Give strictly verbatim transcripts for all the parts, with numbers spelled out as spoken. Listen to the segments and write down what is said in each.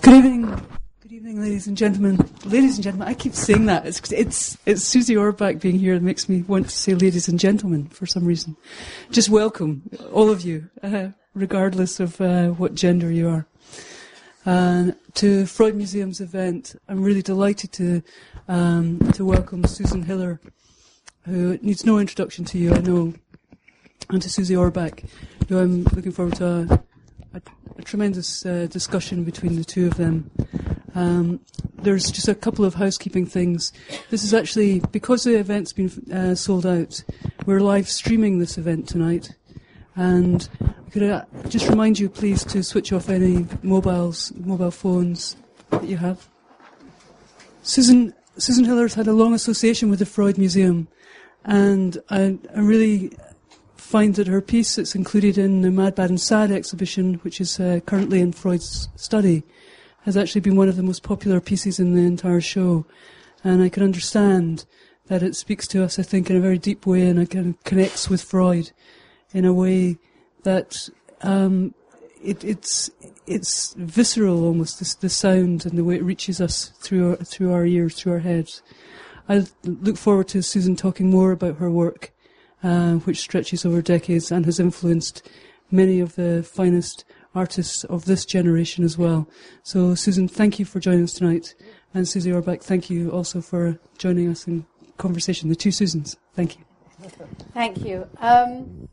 Good evening, good evening, ladies and gentlemen. Ladies and gentlemen, I keep saying that. It's it's it's Susie Orbach being here that makes me want to say ladies and gentlemen for some reason. Just welcome, all of you, uh, regardless of uh, what gender you are. Uh, to Freud Museum's event, I'm really delighted to um, to welcome Susan Hiller, who needs no introduction to you, I know, and to Susie Orbach, who I'm looking forward to a, a, a tremendous uh, discussion between the two of them. Um, there's just a couple of housekeeping things. This is actually, because the event's been uh, sold out, we're live streaming this event tonight. And could I just remind you, please, to switch off any mobiles, mobile phones that you have. Susan Susan Hiller's had a long association with the Freud Museum, and I, I really find that her piece that's included in the Mad, Bad and Sad exhibition, which is uh, currently in Freud's study, has actually been one of the most popular pieces in the entire show. And I can understand that it speaks to us, I think, in a very deep way, and it kind of connects with Freud in a way that um, it, it's it's visceral almost, this, the sound and the way it reaches us through our, through our ears, through our heads. I look forward to Susan talking more about her work, uh, which stretches over decades and has influenced many of the finest artists of this generation as well. So, Susan, thank you for joining us tonight. And Susie Orbach, thank you also for joining us in conversation. The two Susans, thank you. Thank you. Um,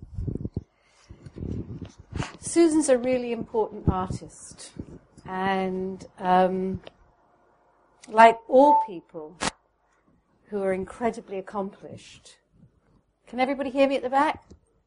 Susan's a really important artist, and um, like all people who are incredibly accomplished. Can everybody hear me at the back?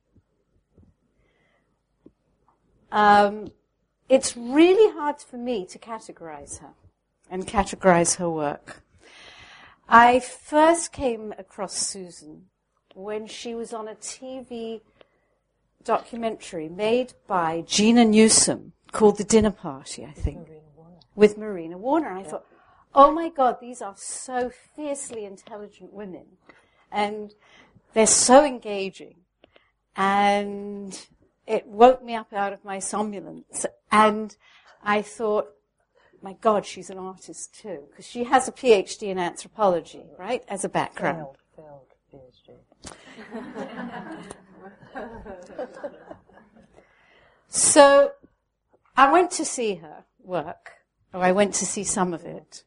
Um, it's really hard for me to categorize her and categorize her work. I first came across Susan when she was on a T V documentary made by Gina Newsom called The Dinner Party, I think, Marina with Marina Warner. And I yeah. thought, oh my God, these are so fiercely intelligent women. And they're so engaging. And it woke me up out of my somnolence. And I thought, my God, she's an artist too. Because she has a P H D in anthropology, right, as a background. Failed, failed P H D. So I went to see her work, or I went to see some of it,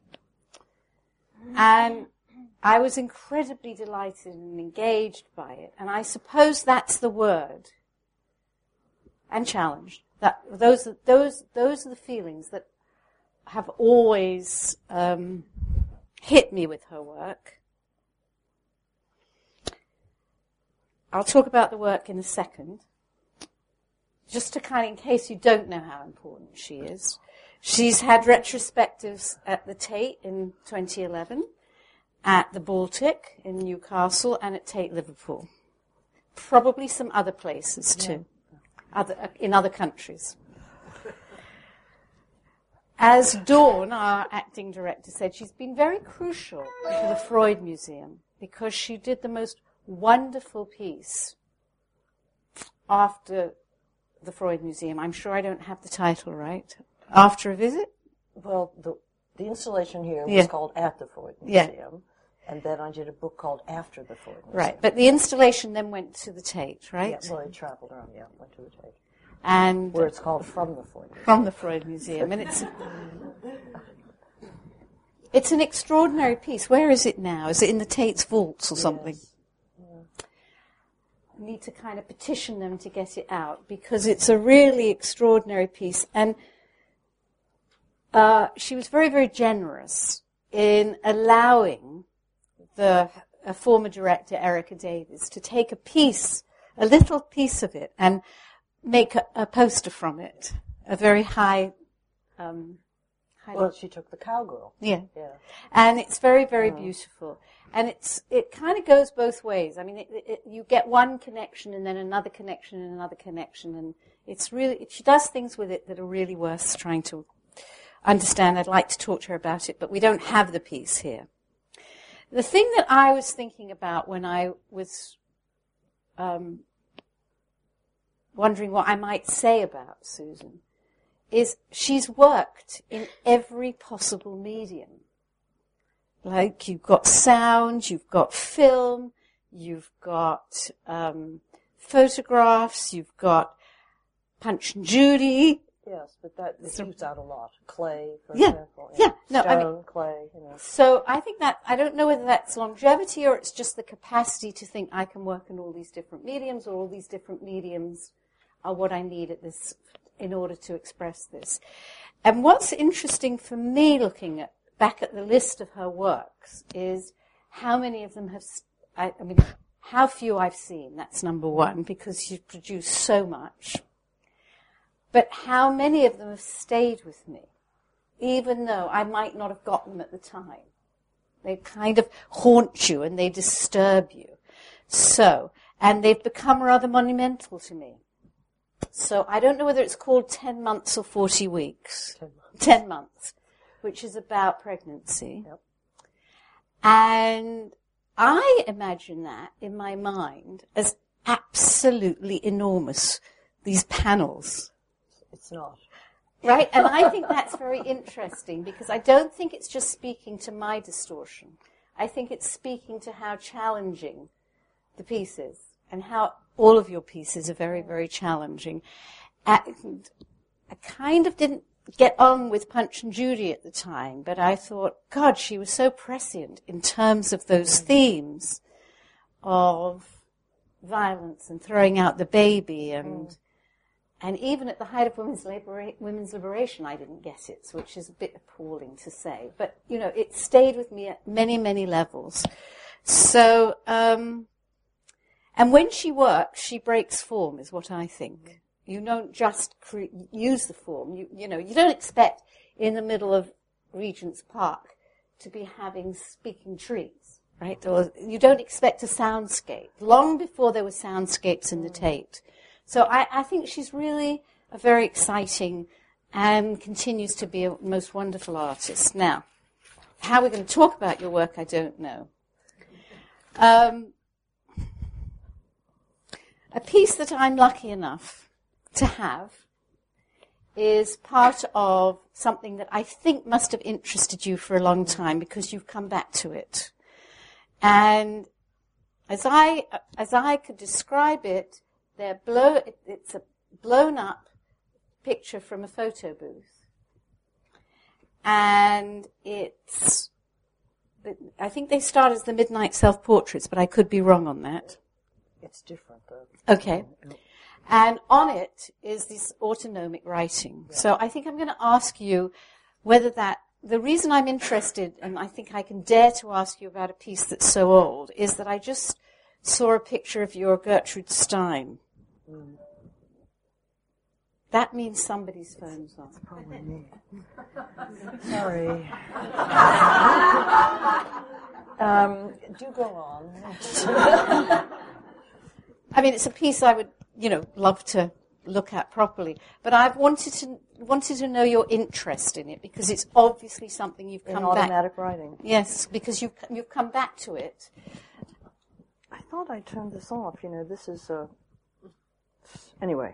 and I was incredibly delighted and engaged by it, and I suppose that's the word, and challenged. That those those those are the feelings that have always um, hit me with her work. I'll talk about the work in a second. Just to kind of, in case you don't know how important she is, she's had retrospectives at the Tate in twenty eleven, at the Baltic in Newcastle, and at Tate Liverpool. Probably some other places too, yeah. other, in other countries. As Dawn, our acting director, said, she's been very crucial to the Freud Museum because she did the most wonderful piece after the Freud Museum. I'm sure I don't have the title right. After a Visit? Well, the the installation here yeah. was called At the Freud Museum, yeah. and then I did a book called After the Freud Museum. Right, but the installation then went to the Tate, right? Yeah, well, it traveled around, yeah, went to the Tate. And where it's called From the Freud Museum. From the Freud Museum, and it's it's an extraordinary piece. Where is it now? Is it in the Tate's vaults or something? Yes. Need to kind of petition them to get it out because it's a really extraordinary piece. And uh, she was very, very generous in allowing the a former director, Erica Davies, to take a piece, a little piece of it, and make a, a poster from it, a very high... Um, high well, she took the cowgirl. Yeah. yeah. And it's very, very oh. beautiful. And it's it kind of goes both ways. I mean, it, it, you get one connection and then another connection and another connection, and it's really it, she does things with it that are really worth trying to understand. I'd like to talk to her about it, but we don't have the piece here. The thing that I was thinking about when I was um, wondering what I might say about Susan is she's worked in every possible medium. Like, you've got sound, you've got film, you've got um, photographs, you've got Punch and Judy. Yes, but that is used out a lot. Clay, for yeah, example. Yeah, no, Stone, I mean, clay, you know. So I think that, I don't know whether that's longevity or it's just the capacity to think I can work in all these different mediums, or all these different mediums are what I need at this, in order to express this. And what's interesting for me looking at, back at the list of her works, is how many of them have, I, I mean, how few I've seen, that's number one, because she's produced so much. But how many of them have stayed with me, even though I might not have got them at the time. They kind of haunt you and they disturb you. So, and they've become rather monumental to me. So I don't know whether it's called ten months or forty weeks. Ten months. ten months, which is about pregnancy. Yep. And I imagine that in my mind as absolutely enormous, these panels. It's not. Right? And I think that's very interesting, because I don't think it's just speaking to my distortion. I think it's speaking to how challenging the piece is, and how all of your pieces are very, very challenging. And I kind of didn't get on with Punch and Judy at the time, but I thought, God, she was so prescient in terms of those themes of violence and throwing out the baby, and... Mm. And even at the height of women's, libera- women's liberation, I didn't get it, which is a bit appalling to say. But, you know, it stayed with me at many, many levels. So, um, and when she works, she breaks form, is what I think. You don't just cre- use the form. You, you know, you don't expect in the middle of Regent's Park to be having speaking trees, right? Or you don't expect a soundscape. Long before there were soundscapes in the Tate. So I, I think she's really a very exciting and continues to be a most wonderful artist. Now, how we're going to talk about your work, I don't know. Um, a piece that I'm lucky enough to have is part of something that I think must have interested you for a long time, because you've come back to it. And as I, as I could describe it, They're blow, it's a blown-up picture from a photo booth. And it's, I think they start as the Midnight Self-Portraits, but I could be wrong on that. It's different, though. Okay. And on it is this autonomic writing. Yeah. So I think I'm going to ask you whether that, the reason I'm interested, and I think I can dare to ask you about a piece that's so old, is that I just saw a picture of your Gertrude Stein. Mm. That means somebody's phone's on. It's probably me. Sorry. um, do go on. I mean, it's a piece I would, you know, love to look at properly. But I've wanted to wanted to know your interest in it, because it's obviously something you've come in back. automatic writing. Yes, because you've you've come back to it. I thought I turned this off. You know, this is a. Anyway,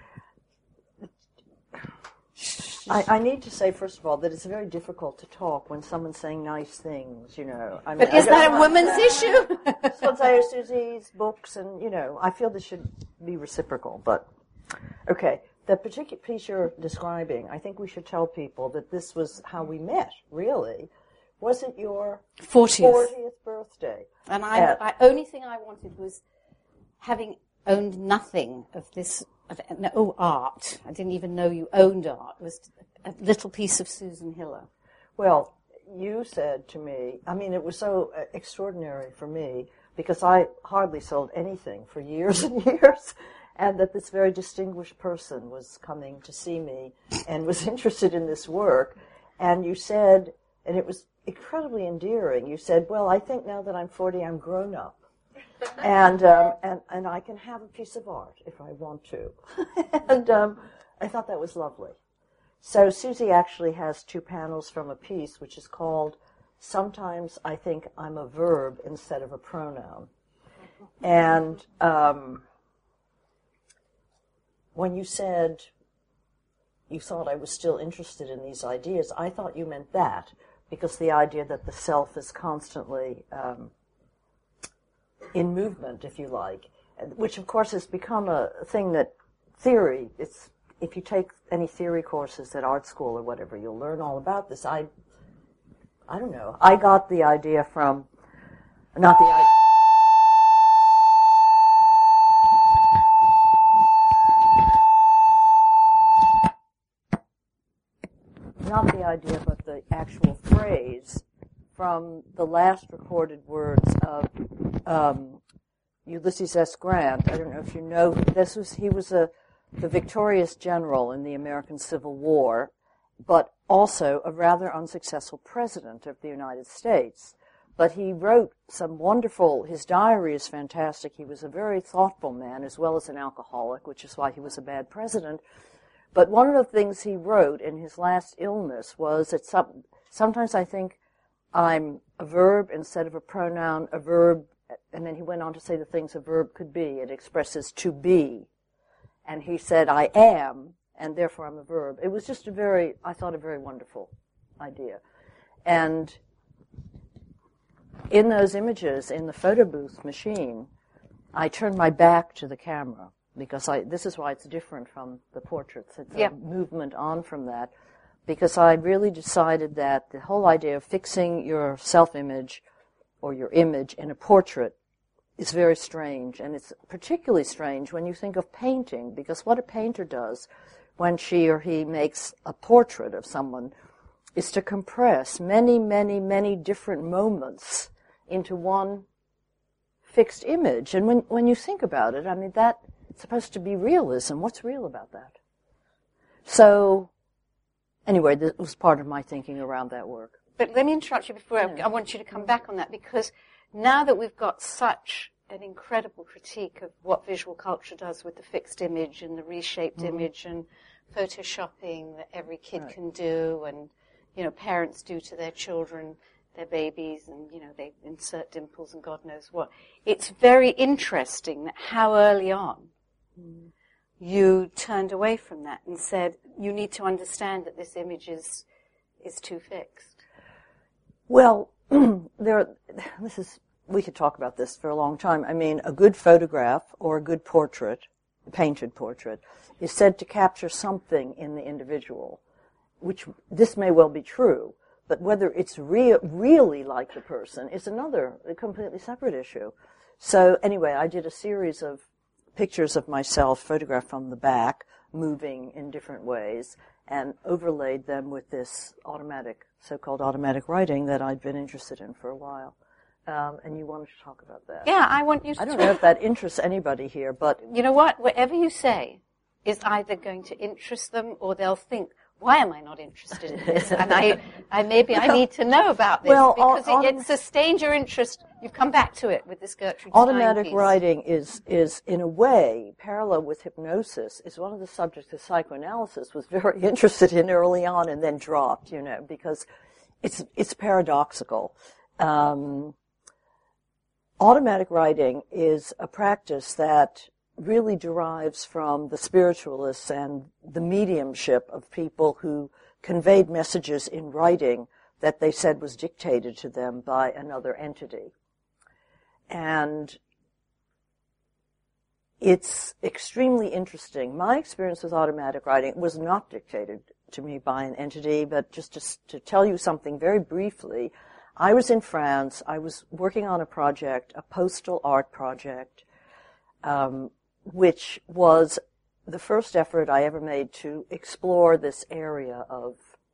I, I need to say, first of all, that it's very difficult to talk when someone's saying nice things, you know. I mean, but is that a woman's issue? Let's say Susie's books, and, you know, I feel this should be reciprocal, but, okay. The particular piece you're describing, I think we should tell people that this was how we met, really. Was it your fortieth, fortieth birthday? And I, At, I only thing I wanted was having owned nothing of this, of no art. I didn't even know you owned art. It was a little piece of Susan Hiller. Well, you said to me, I mean, it was so uh, extraordinary for me, because I hardly sold anything for years and years, and that this very distinguished person was coming to see me and was interested in this work. And you said, and it was incredibly endearing, you said, well, I think now that I'm forty, I'm grown up. and, um, and and I can have a piece of art if I want to. and um, I thought that was lovely. So Susie actually has two panels from a piece which is called Sometimes I Think I'm a Verb Instead of a Pronoun. And um, when you said you thought I was still interested in these ideas, I thought you meant that, because the idea that the self is constantly um, in movement, if you like, which of course has become a thing that theory, it's, if you take any theory courses at art school or whatever, you'll learn all about this. I, I don't know, I got the idea from, not the idea, not the idea, but the actual phrase from the last recorded words of um, Ulysses S. Grant. I don't know if you know, this was he was a the victorious general in the American Civil War, but also a rather unsuccessful president of the United States. But he wrote some wonderful, his diary is fantastic. He was a very thoughtful man as well as an alcoholic, which is why he was a bad president. But one of the things he wrote in his last illness was that some, sometimes I think I'm a verb instead of a pronoun, a verb, and then he went on to say the things a verb could be. It expresses to be. And he said, I am, and therefore I'm a verb. It was just a very, I thought, a very wonderful idea. And in those images, in the photo booth machine, I turned my back to the camera, because I, this is why it's different from the portraits. It's yeah. a movement on from that, because I really decided that the whole idea of fixing your self-image or your image in a portrait is very strange, and it's particularly strange when you think of painting, because what a painter does when she or he makes a portrait of someone is to compress many, many, many different moments into one fixed image. And when, when you think about it, I mean, that's supposed to be realism. What's real about that? So, anyway, that was part of my thinking around that work. But let me interrupt you before Yeah. I, I want you to come back on that, because now that we've got such an incredible critique of what visual culture does with the fixed image and the reshaped mm-hmm. image and photoshopping that every kid right. can do, and, you know, parents do to their children, their babies, and, you know, they insert dimples and God knows what. It's very interesting that how early on mm. you turned away from that and said, you need to understand that this image is is too fixed. Well, there. This is. We could talk about this for a long time. I mean, a good photograph or a good portrait, a painted portrait, is said to capture something in the individual, which this may well be true, but whether it's rea- really like the person is another, a completely separate issue. So anyway, I did a series of pictures of myself photographed from the back, moving in different ways, and overlaid them with this automatic, so-called automatic writing that I'd been interested in for a while. Um, and you wanted to talk about that. Yeah, I want you to I don't know if that interests anybody here, but... You know what? Whatever you say is either going to interest them or they'll think, why am I not interested in this? And I, I maybe I need to know about this, well, because autom- it, it sustained your interest. You've come back to it with this Gertrude Automatic Stein piece. writing is, is, in a way, parallel with hypnosis, is one of the subjects that psychoanalysis was very interested in early on and then dropped, you know, because it's, it's paradoxical. Um, automatic writing is a practice that really derives from the spiritualists and the mediumship of people who conveyed messages in writing that they said was dictated to them by another entity. And it's extremely interesting. My experience with automatic writing was not dictated to me by an entity, but just to, to tell you something very briefly, I was in France. I was working on a project, a postal art project, um, which was the first effort I ever made to explore this area of,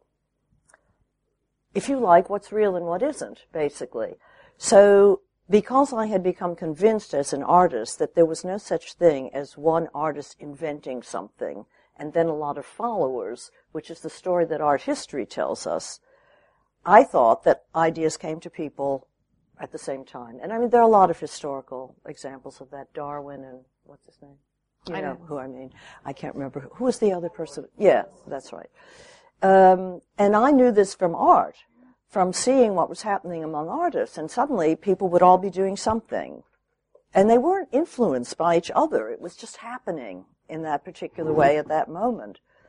if you like, what's real and what isn't, basically. So because I had become convinced as an artist that there was no such thing as one artist inventing something and then a lot of followers, which is the story that art history tells us, I thought that ideas came to people at the same time. And I mean, there are a lot of historical examples of that. Darwin and, what's his name? You I know, know who I mean. I can't remember. Who, who was the other person? Yeah, that's right. Um, and I knew this from art, from seeing what was happening among artists. And suddenly people would all be doing something. And they weren't influenced by each other. It was just happening in that particular way at that moment.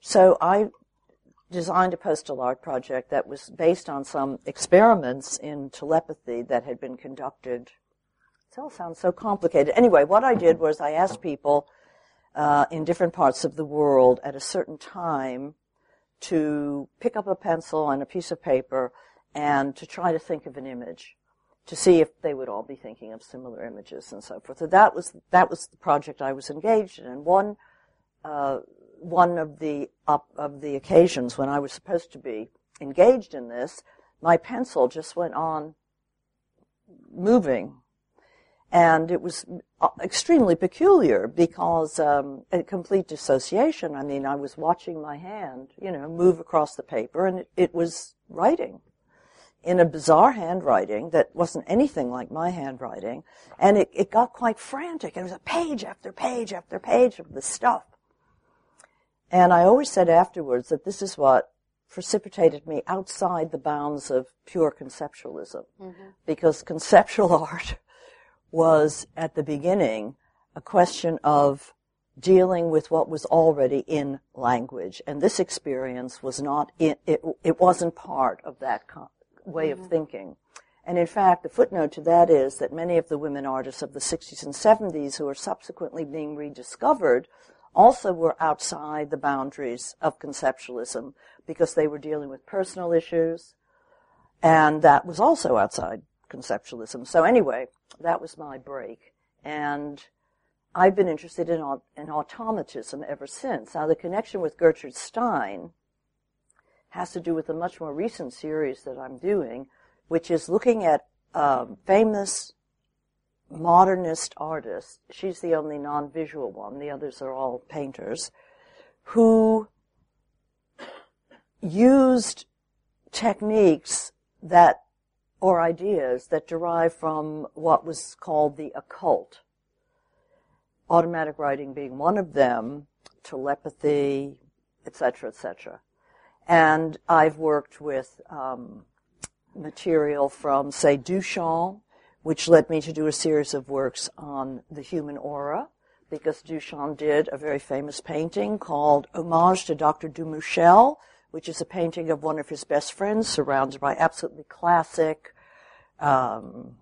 so I designed a postal art project that was based on some experiments in telepathy that had been conducted. It all sounds so complicated. Anyway, what I did was I asked people uh, in different parts of the world at a certain time to pick up a pencil and a piece of paper and to try to think of an image, to see if they would all be thinking of similar images and so forth. So that was that was the project I was engaged in. And one uh, one of the up of the occasions when I was supposed to be engaged in this, my pencil just went on moving. And it was extremely peculiar because um, a complete dissociation. I mean, I was watching my hand, you know, move across the paper, and it, it was writing in a bizarre handwriting that wasn't anything like my handwriting. And it, it got quite frantic. It was a page after page after page of this stuff. And I always said afterwards that this is what precipitated me outside the bounds of pure conceptualism. Mm-hmm. Because conceptual art was, at the beginning, a question of dealing with what was already in language. And this experience was not, in, it, it wasn't part of that con- way mm-hmm. of thinking. And in fact, the footnote to that is that many of the women artists of the sixties and seventies who are subsequently being rediscovered also were outside the boundaries of conceptualism because they were dealing with personal issues, and that was also outside conceptualism. So anyway, that was my break. And I've been interested in, in automatism ever since. Now, the connection with Gertrude Stein has to do with a much more recent series that I'm doing, which is looking at um, famous modernist artists. She's the only non-visual one. The others are all painters who used techniques that or ideas that derive from what was called the occult. Automatic writing being one of them, telepathy, et cetera, et cetera. And I've worked with um, material from, say, Duchamp, which led me to do a series of works on the human aura, because Duchamp did a very famous painting called Homage to Doctor Dumichel, which is a painting of one of his best friends surrounded by absolutely classic, um,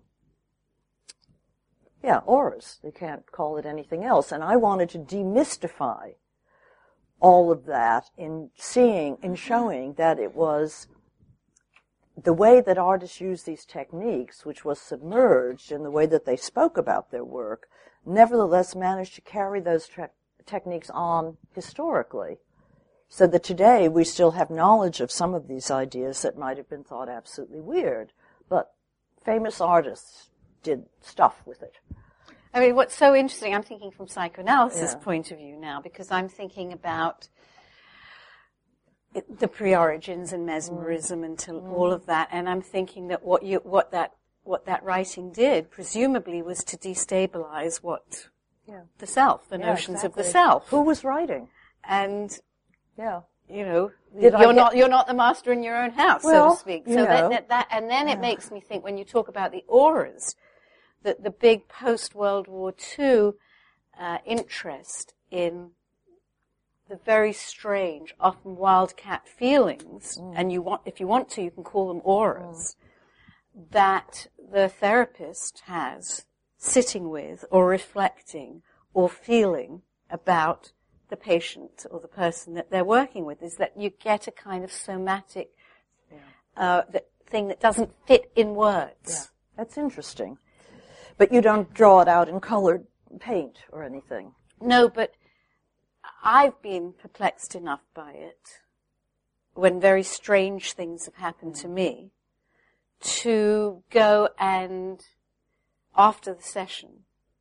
yeah, auras. You can't call it anything else. And I wanted to demystify all of that in seeing, in showing that it was the way that artists use these techniques, which was submerged in the way that they spoke about their work, nevertheless managed to carry those te- techniques on historically. So that today we still have knowledge of some of these ideas that might have been thought absolutely weird. But famous artists did stuff with it. I mean, what's so interesting, I'm thinking from psychoanalysis' Yeah. point of view now, because I'm thinking about it, the pre-origins and mesmerism mm. and to, mm. all of that, and I'm thinking that what you, what that, what that writing did, presumably, was to destabilize what yeah. the self, the yeah, notions exactly. of the self. Who was writing? And yeah, you know, Did you're I not you're not the master in your own house, well, so to speak. So you that, know. that, that and then yeah. it makes me think, when you talk about the auras, that the big post World War Two uh, interest in the very strange, often wildcat feelings, mm. and you want, if you want to, you can call them auras, mm. that the therapist has sitting with or reflecting or feeling about the patient or the person that they're working with, is that you get a kind of somatic yeah. uh, that thing that doesn't fit in words. Yeah. That's interesting. But you don't draw it out in colored paint or anything. No, but I've been perplexed enough by it when very strange things have happened mm. to me to go and, after the session,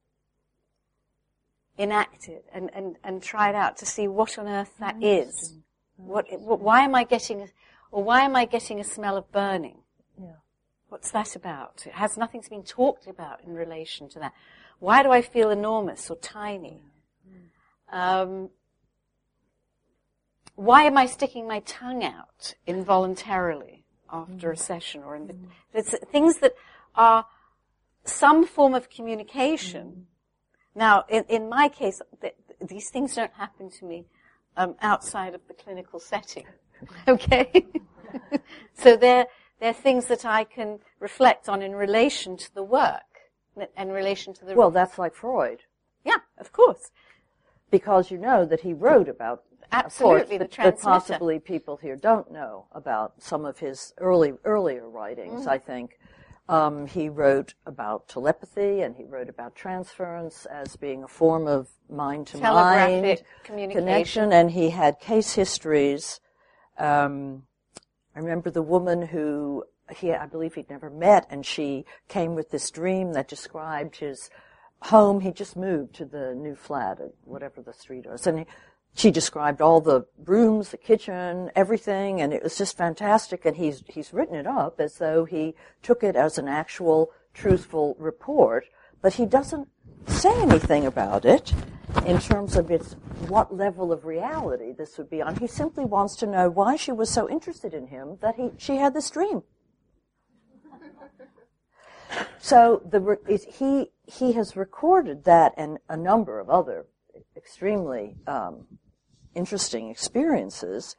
enact it and, and, and try it out to see what on earth that oh, is. What, what, why am I getting, a, or why am I getting a smell of burning? Yeah. What's that about? It has nothing's been talked about in relation to that. Why do I feel enormous or tiny? Um, why am I sticking my tongue out involuntarily after a session or in the, it's things that are some form of communication. Now, in, in my case, th- these things don't happen to me um, outside of the clinical setting. Okay? So they're, they're things that I can reflect on in relation to the work, in relation to the... Well, that's like Freud. Yeah, of course. Because you know that he wrote about... Absolutely, of course, the transmitter. But possibly people here don't know about some of his early earlier writings, mm. I think. Um, he wrote about telepathy, and he wrote about transference as being a form of mind-to-mind connection, and he had case histories. Um, I remember the woman who he, I believe he'd never met, and she came with this dream that described his home. He just moved to the new flat at whatever the street was, and he, she described all the rooms, the kitchen, everything, and it was just fantastic. And he's he's written it up as though he took it as an actual, truthful report, but he doesn't say anything about it in terms of its what level of reality this would be on. He simply wants to know why she was so interested in him that he she had this dream. So the he he has recorded that and a number of other extremely um, interesting experiences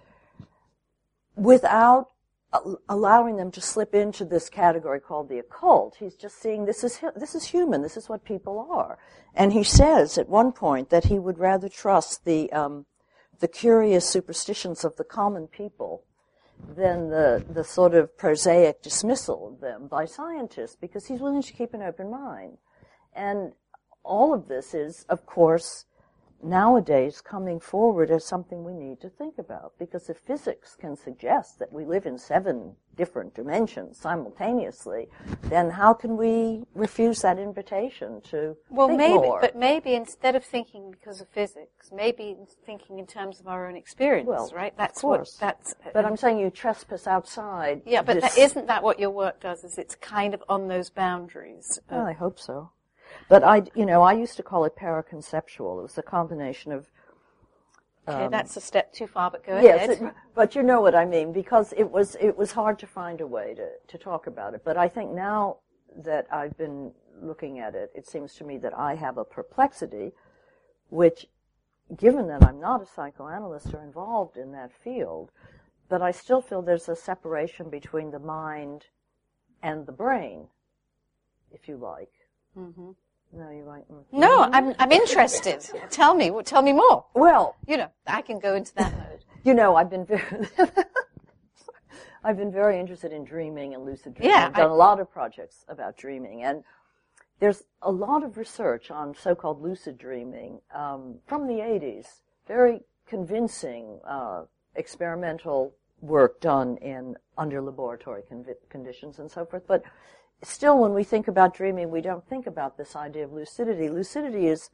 without uh, allowing them to slip into this category called the occult. He's just seeing this is this is human. This is what people are. And he says at one point that he would rather trust the um, the curious superstitions of the common people than the the sort of prosaic dismissal of them by scientists, because he's willing to keep an open mind. And all of this is, of course, nowadays coming forward as something we need to think about, because if physics can suggest that we live in seven different dimensions simultaneously, then how can we refuse that invitation to well, think maybe, more? But maybe instead of thinking because of physics, maybe thinking in terms of our own experience, well, right? That's of course. What, that's, but I'm saying you trespass outside. Yeah, but this... that, isn't that what your work does? Is it's kind of on those boundaries? Of, well, I hope so. But I, you know, I used to call it paraconceptual. It was a combination of. Okay, um, that's a step too far, but go yes, ahead. It, but you know what I mean, because it was it was hard to find a way to to talk about it. But I think now that I've been looking at it, it seems to me that I have a perplexity, which, given that I'm not a psychoanalyst or involved in that field, but I still feel there's a separation between the mind and the brain, if you like. Mm-hmm. No, you're right. Mm-hmm. No, I'm I'm interested. Tell me, tell me more. Well, you know, I can go into that mode. You know, I've been very, I've been very interested in dreaming and lucid dreaming. Yeah, I've done I, a lot of projects about dreaming, and there's a lot of research on so-called lucid dreaming um, from the eighties. Very convincing uh, experimental work done in under laboratory convi- conditions and so forth, but. Still, when we think about dreaming, we don't think about this idea of lucidity. Lucidity is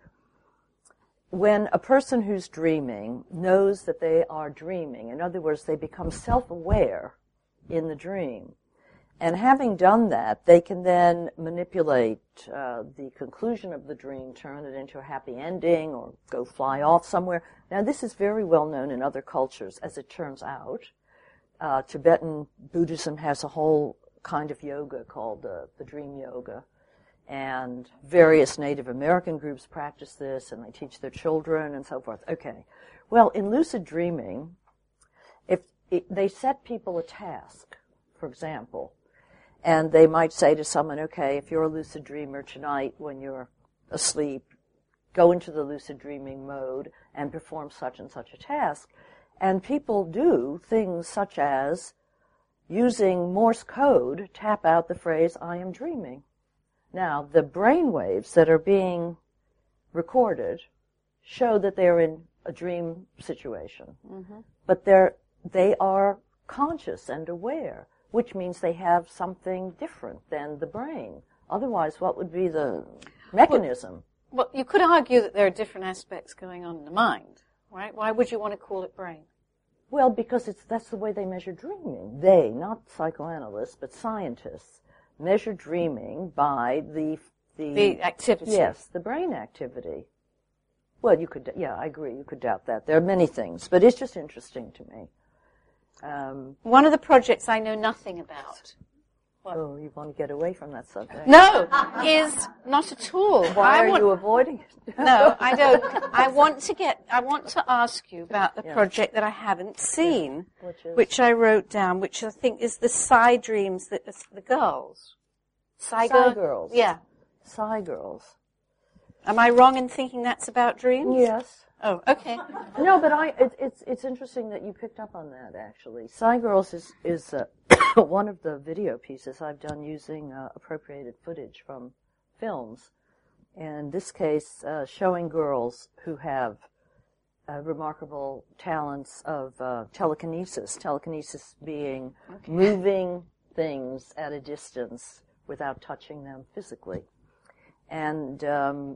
when a person who's dreaming knows that they are dreaming. In other words, they become self-aware in the dream. And having done that, they can then manipulate uh, the conclusion of the dream, turn it into a happy ending, or go fly off somewhere. Now, this is very well known in other cultures, as it turns out. Uh, Tibetan Buddhism has a whole kind of yoga called uh, the dream yoga, and various Native American groups practice this, and they teach their children and so forth. Okay, well, in lucid dreaming, if it, they set people a task, for example, and they might say to someone, okay, if you're a lucid dreamer tonight when you're asleep, go into the lucid dreaming mode and perform such and such a task, and people do things such as using Morse code, tap out the phrase, I am dreaming. Now, the brain waves that are being recorded show that they're in a dream situation. Mm-hmm. But they're, they are conscious and aware, which means they have something different than the brain. Otherwise, what would be the mechanism? Well, well, you could argue that there are different aspects going on in the mind, right? Why would you want to call it brain? Well, because it's that's the way they measure dreaming. They, not psychoanalysts, but scientists, measure dreaming by the the, the activity. Yes, the brain activity. Well, you could, yeah, I agree. You could doubt that. There are many things, but it's just interesting to me. Um, One of the projects I know nothing about What? Oh, you want to get away from that subject? No, is not at all. Why I are want, you avoiding it? No, I don't. I want to get. I want to ask you about the Yeah. project that I haven't seen, Yeah. Which is? which I wrote down, which I think is the Psy Dreams, that the girls. Psy, Psy girl- Girls. Yeah. Psy Girls. Am I wrong in thinking that's about dreams? Yes. Oh, okay. No, but I it, it's it's interesting that you picked up on that. Actually, Psy Girls is is uh, one of the video pieces I've done using uh, appropriated footage from films. In this case, uh, showing girls who have uh, remarkable talents of uh, telekinesis. Telekinesis being Okay. moving things at a distance without touching them physically, and. Um,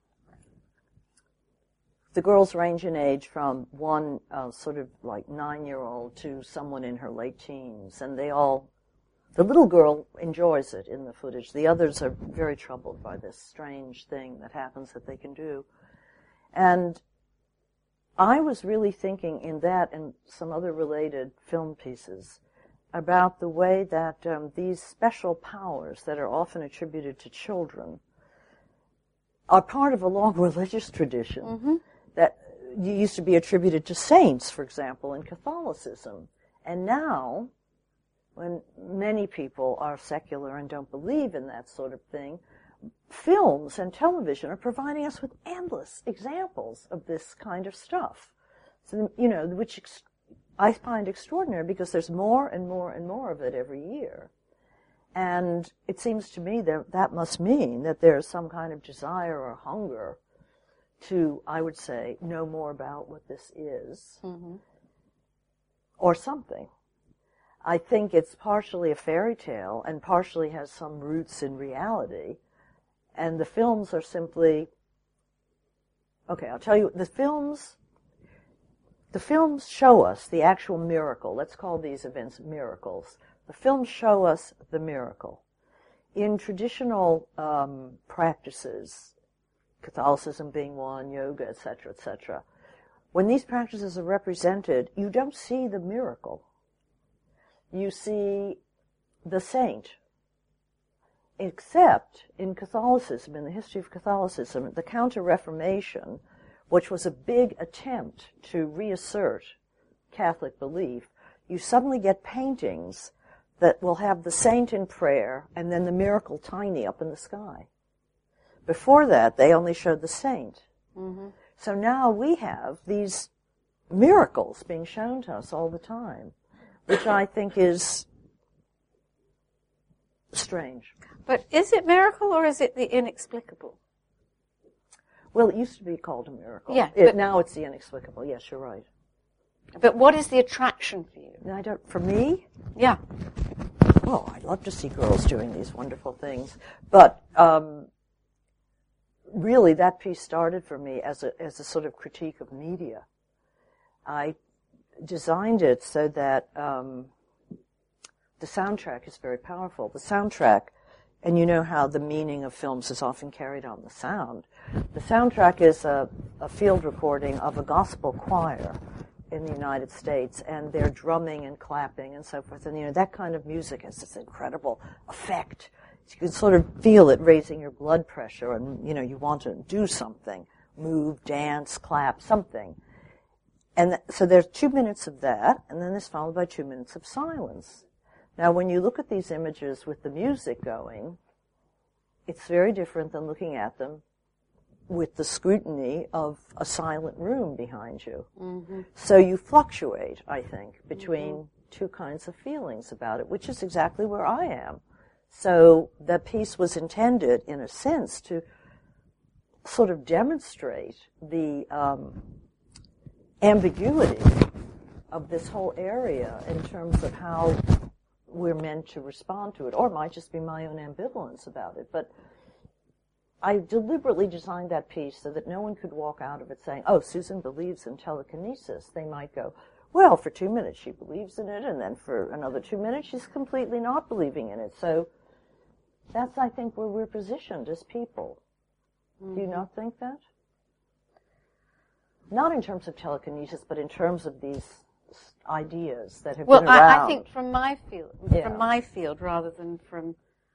The girls range in age from one uh, sort of like nine-year-old to someone in her late teens, and they all, the little girl enjoys it in the footage. The others are very troubled by this strange thing that happens that they can do. And I was really thinking in that and some other related film pieces about the way that um, these special powers that are often attributed to children are part of a long religious tradition. Mm-hmm. That used to be attributed to saints, for example, in Catholicism. And now, when many people are secular and don't believe in that sort of thing, films and television are providing us with endless examples of this kind of stuff. So, you know, which ex- I find extraordinary because there's more and more and more of it every year. And it seems to me that that must mean that there's some kind of desire or hunger to, I would say, know more about what this is, Mm-hmm. or something. I think it's partially a fairy tale and partially has some roots in reality, and the films are simply, okay, I'll tell you, the films, the films show us the actual miracle. Let's call these events miracles. The films show us the miracle. In traditional um, practices, Catholicism being one, yoga, et cetera, et cetera. When these practices are represented, you don't see the miracle. You see the saint. Except in Catholicism, in the history of Catholicism, the Counter-Reformation, which was a big attempt to reassert Catholic belief, you suddenly get paintings that will have the saint in prayer and then the miracle tiny up in the sky. Before that, they only showed the saint. Mm-hmm. So now we have these miracles being shown to us all the time, which I think is strange. But is it miracle or is it the inexplicable? Well, it used to be called a miracle. Yeah, It, but- now it's the inexplicable. Yes, you're right. But what is the attraction for you? And I don't. For me, Yeah. well, I love to see girls doing these wonderful things, but um, really, that piece started for me as a as a sort of critique of media. I designed it so that um, the soundtrack is very powerful. The soundtrack, and you know how the meaning of films is often carried on the sound. The soundtrack is a, a field recording of a gospel choir in the United States, and they're drumming and clapping and so forth. And, you know, that kind of music has this incredible effect. You can sort of feel it raising your blood pressure, and, you know, you want to do something, move, dance, clap, something. And th- so there's two minutes of that, and then it's followed by two minutes of silence. Now, when you look at these images with the music going, it's very different than looking at them with the scrutiny of a silent room behind you. Mm-hmm. So you fluctuate, I think, between mm-hmm. two kinds of feelings about it, which is exactly where I am. So the piece was intended, in a sense, to sort of demonstrate the um, ambiguity of this whole area in terms of how we're meant to respond to it, or it might just be my own ambivalence about it. But I deliberately designed that piece so that no one could walk out of it saying, oh, Susan believes in telekinesis. They might go, well, for two minutes she believes in it, and then for another two minutes she's completely not believing in it. So that's, I think, where we're positioned as people. Mm-hmm. Do you not think that? Not in terms of telekinesis, but in terms of these ideas that have well, been around. I, I think from my field, Yeah. from my field, rather than from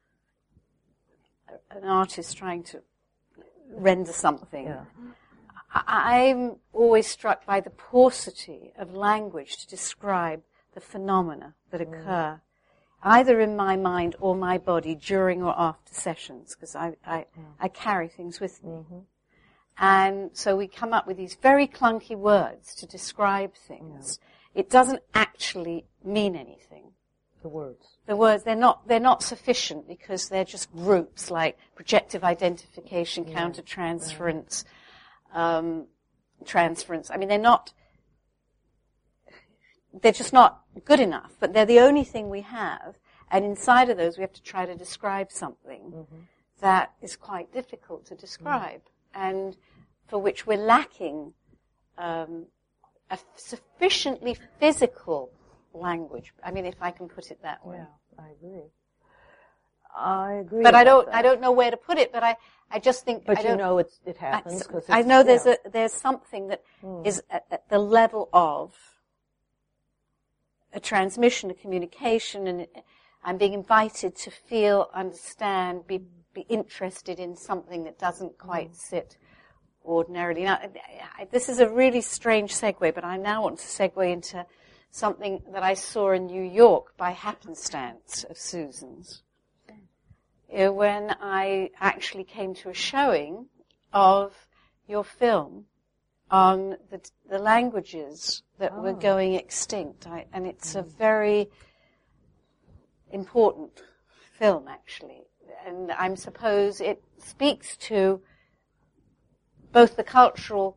an artist trying to render something. Yeah. I, I'm always struck by the paucity of language to describe the phenomena that occur, mm. either in my mind or my body during or after sessions, because I, I, mm. I carry things with me. Mm-hmm. And so we come up with these very clunky words to describe things. Yeah. It doesn't actually mean anything. The words. The words, they're not, they're not sufficient because they're just groups like projective identification, yeah. countertransference, yeah. um, transference. I mean, they're not, they're just not good enough, but they're the only thing we have. And inside of those, we have to try to describe something mm-hmm. that is quite difficult to describe. Mm. And for which we're lacking um, a sufficiently physical language. I mean, if I can put it that way. Yeah, I agree. I agree. But I don't. That. I don't know where to put it. But I, I just think. But I you don't, know, it's, it happens. I, Cause I know there's yeah. a there's something that mm. is at, at the level of a transmission, a communication, and it, I'm being invited to feel, understand, be. be interested in something that doesn't quite sit ordinarily. Now, I, this is a really strange segue, but I now want to segue into something that I saw in New York by happenstance of Susan's. You know, when I actually came to a showing of your film on the, the languages that oh. were going extinct. I, and it's mm. a very important film, actually. And I suppose it speaks to both the cultural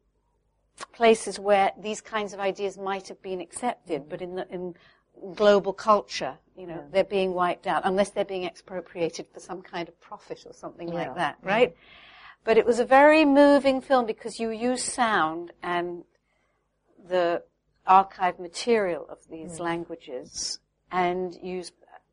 places where these kinds of ideas might have been accepted, but in the in global culture, you know, yeah. they're being wiped out, unless they're being expropriated for some kind of profit or something yeah. like that, right? Yeah. But it was a very moving film because you use sound and the archive material of these yeah. languages and use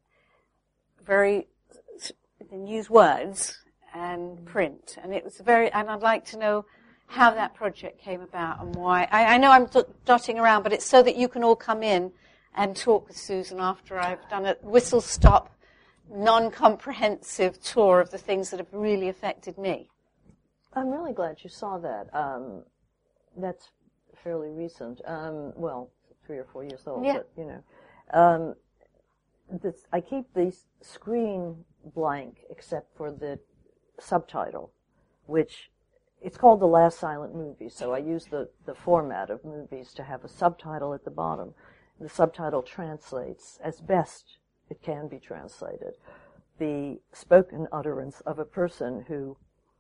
very... and use words and print. And it was very, and I'd like to know how that project came about and why. I, I know I'm d- dotting around, but it's so that you can all come in and talk with Susan after I've done a whistle-stop, non-comprehensive tour of the things that have really affected me. I'm really glad you saw that. Um, that's fairly recent. Um, well, three or four years old, yeah. but, you know. Um, this, I keep the screen blank except for the subtitle, which it's called The Last Silent Movie, so I use the, the format of movies to have a subtitle at the bottom. The subtitle translates, as best it can be translated, the spoken utterance of a person who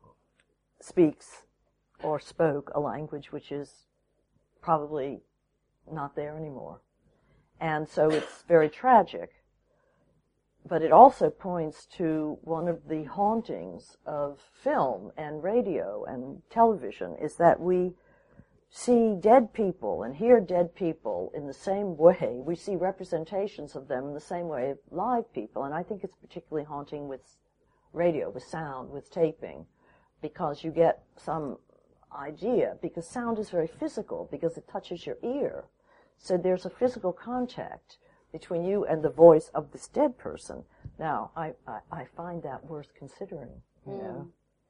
speaks or spoke a language which is probably not there anymore. And so it's very tragic. But it also points to one of the hauntings of film and radio and television is that we see dead people and hear dead people in the same way. We see representations of them in the same way of live people. And I think it's particularly haunting with radio, with sound, with taping, because you get some idea, because sound is very physical, because it touches your ear. So there's a physical contact between you and the voice of this dead person. Now, I, I, I find that worth considering, you mm. know.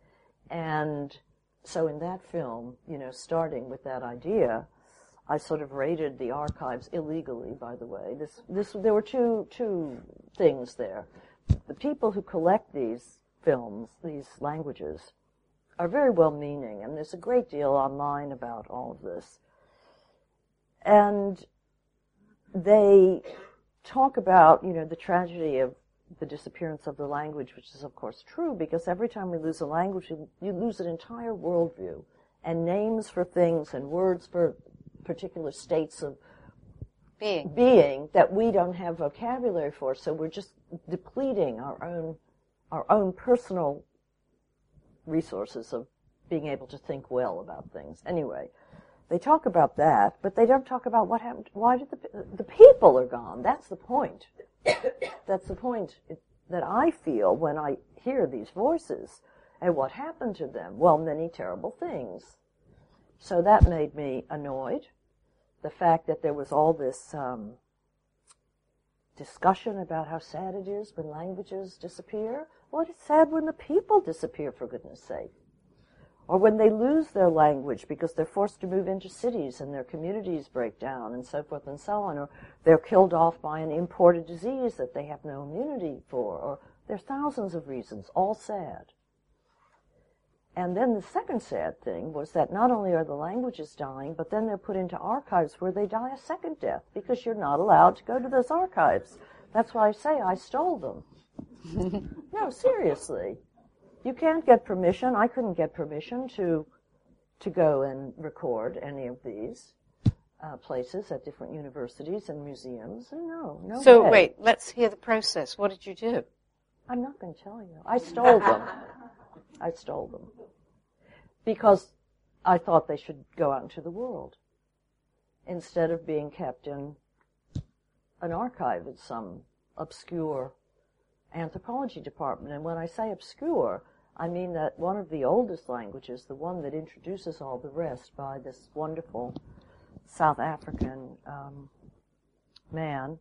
And so in that film, you know, starting with that idea, I sort of raided the archives illegally, by the way. This, this, there were two, two things there. The people who collect these films, these languages, are very well-meaning, and there's a great deal online about all of this. And they talk about, you know, the tragedy of the disappearance of the language, which is, of course, true, because every time we lose a language, you, you lose an entire worldview, and names for things and words for particular states of being, being that we don't have vocabulary for, so we're just depleting our own, our own personal resources of being able to think well about things. Anyway, they talk about that, but they don't talk about what happened. Why did the the people are gone? That's the point. That's the point that I feel when I hear these voices. And what happened to them? Well, many terrible things. So that made me annoyed. the fact that there was all this um, discussion about how sad it is when languages disappear. Well, it's sad when the people disappear, for goodness sake. Or when they lose their language because they're forced to move into cities and their communities break down and so forth and so on. Or they're killed off by an imported disease that they have no immunity for. Or there are thousands of reasons, all sad. And then the second sad thing was that not only are the languages dying, but then they're put into archives where they die a second death because you're not allowed to go to those archives. That's why I say I stole them. No, seriously. You can't get permission. I couldn't get permission to to go and record any of these uh, places at different universities and museums. No, no So way. wait, let's hear the process. What did you do? I'm not going to tell you. I stole them. I stole them. Because I thought they should go out into the world instead of being kept in an archive at some obscure anthropology department. And when I say obscure, I mean that one of the oldest languages, the one that introduces all the rest by this wonderful South African um, man,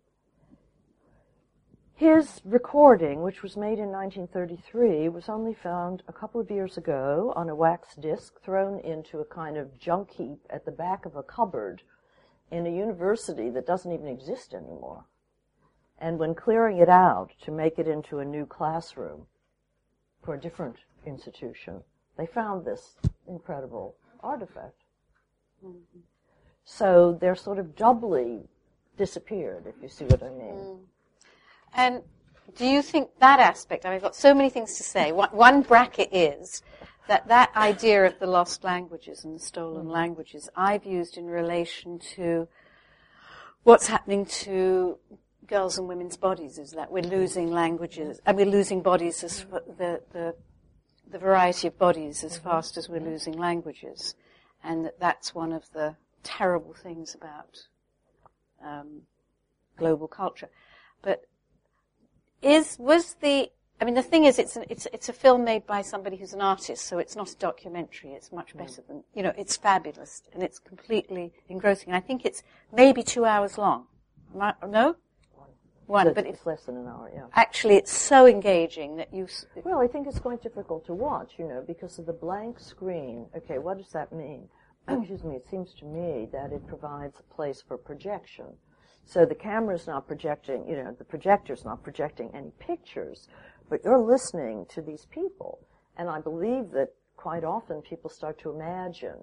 his recording, which was made in nineteen thirty-three, was only found a couple of years ago on a wax disc thrown into a kind of junk heap at the back of a cupboard in a university that doesn't even exist anymore. And when clearing it out to make it into a new classroom for a different institution, they found this incredible artifact. Mm-hmm. So they're sort of doubly disappeared, if you see what I mean. Mm. And do you think that aspect, I mean, I've got so many things to say. One, one bracket is that that idea of the lost languages and the stolen mm. languages I've used in relation to what's happening to girls' and women's bodies, is that we're losing languages, and we're losing bodies, as the, the, the variety of bodies as fast as we're losing languages. And that that's one of the terrible things about um, global culture. But Is was the I mean the thing is it's an, it's it's a film made by somebody who's an artist, so it's not a documentary. It's much better than you know. It's fabulous and it's completely engrossing. And I think it's maybe two hours long. I, no, one, it's, but it's less than an hour. Yeah. Actually, it's so engaging that you. Well, I think it's quite difficult to watch, you know, because of the blank screen. Okay, what does that mean? Excuse me. It seems to me that it provides a place for projection. So the camera's not projecting, you know, the projector's not projecting any pictures, but you're listening to these people. And I believe that quite often people start to imagine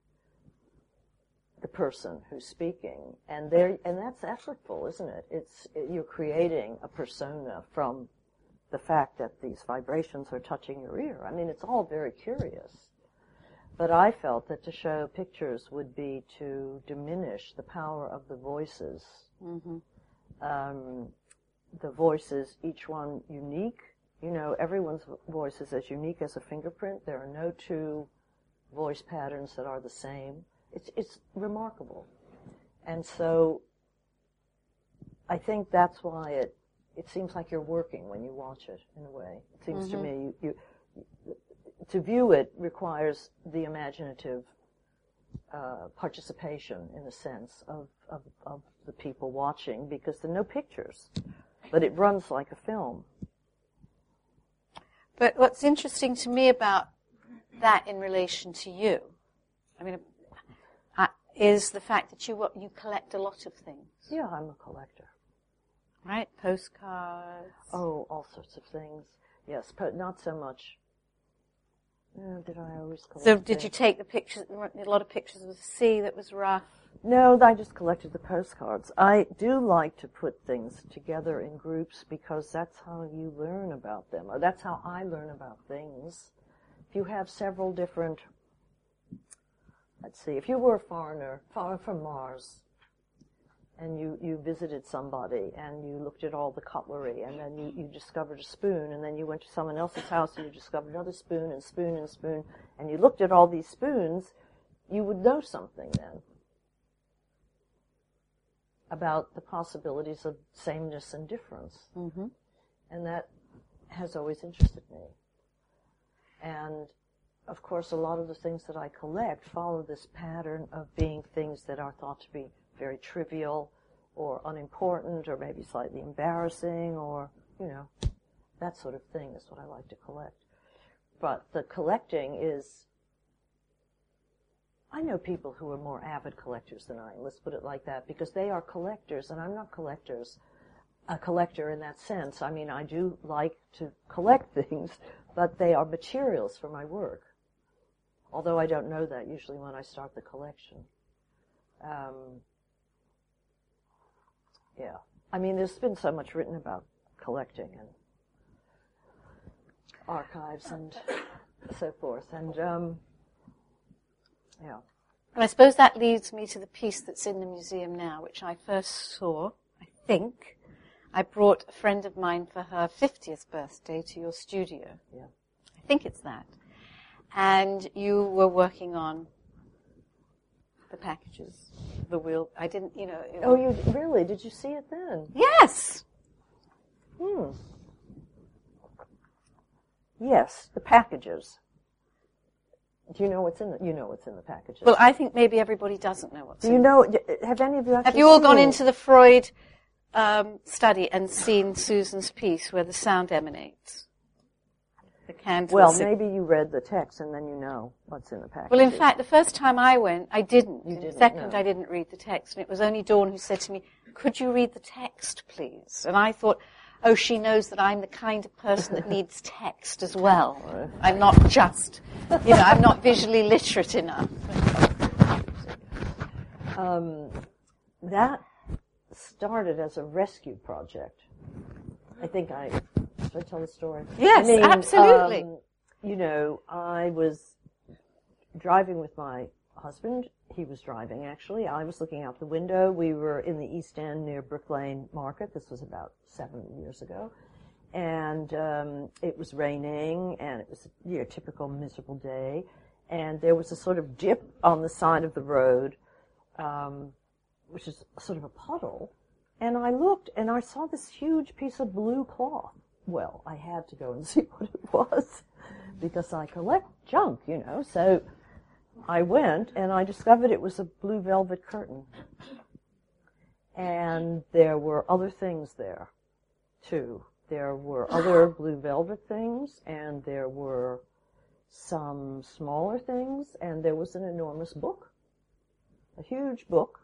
the person who's speaking, and they're, and that's effortful, isn't it? It's, it, you're creating a persona from the fact that these vibrations are touching your ear. I mean, it's all very curious. But I felt that to show pictures would be to diminish the power of the voices. Mm-hmm. Um, the voices, each one unique. You know, everyone's voice is as unique as a fingerprint. There are no two voice patterns that are the same. It's it's remarkable. And so I think that's why it it seems like you're working when you watch it, in a way. It seems mm-hmm. to me you, you to view it requires the imaginative uh, participation, in a sense, of, of, of the people watching, because there are no pictures, but it runs like a film. But what's interesting to me about that in relation to you, I mean, uh, is the fact that you you collect a lot of things. Yeah, I'm a collector. Right? Postcards. Oh, all sorts of things. Yes, but not so much. No, did I always collect So did things? you take the pictures, a lot of pictures of the sea that was rough? No, I just collected the postcards. I do like to put things together in groups because that's how you learn about them, or that's how I learn about things. If you have several different, let's see, if you were a foreigner, far from Mars, and you, you visited somebody, and you looked at all the cutlery, and then you, you discovered a spoon, and then you went to someone else's house, and you discovered another spoon, and spoon, and spoon, and you looked at all these spoons, you would know something then about the possibilities of sameness and difference. Mm-hmm. And that has always interested me. And, of course, a lot of the things that I collect follow this pattern of being things that are thought to be very trivial or unimportant or maybe slightly embarrassing or, you know, that sort of thing is what I like to collect. But the collecting is, I know people who are more avid collectors than I am, let's put it like that, because they are collectors, and I'm not collectors, a collector in that sense. I mean, I do like to collect things, but they are materials for my work, although I don't know that usually when I start the collection. Um, yeah. I mean, there's been so much written about collecting and archives and so forth, and um, yeah. And I suppose that leads me to the piece that's in the museum now, which I first saw, I think. I brought a friend of mine for her fiftieth birthday to your studio. Yeah. I think it's that. And you were working on the packages, the wheel. I didn't, you know. It Oh, you really? Did you see it then? Yes. Hmm. Yes, the packages. Do you know what's in the, you know what's in the packages? Well, I think maybe everybody doesn't know what's Do in you it. know, have any of you actually Have you all seen gone it? into the Freud um, study and seen Susan's piece where the sound emanates? The candle. Well, sig- maybe you read the text and then you know what's in the packages. Well, in fact, the first time I went, I didn't. You the didn't, second, no. I didn't read the text. And it was only Dawn who said to me, could you read the text, please? And I thought, oh, she knows that I'm the kind of person that needs text as well. I'm not just, you know, I'm not visually literate enough. Um, that started as a rescue project. I think I, should I tell the story? Yes, I mean, absolutely. Um, you know, I was driving with my husband. He was driving, actually. I was looking out the window. We were in the East End near Brick Lane Market. This was about seven years ago. And um, it was raining, and it was a you know, typical miserable day. And there was a sort of dip on the side of the road, um, which is sort of a puddle. And I looked, and I saw this huge piece of blue cloth. Well, I had to go and see what it was, because I collect junk, you know. So I went, and I discovered it was a blue velvet curtain. And there were other things there, too. There were other blue velvet things, and there were some smaller things, and there was an enormous book, a huge book,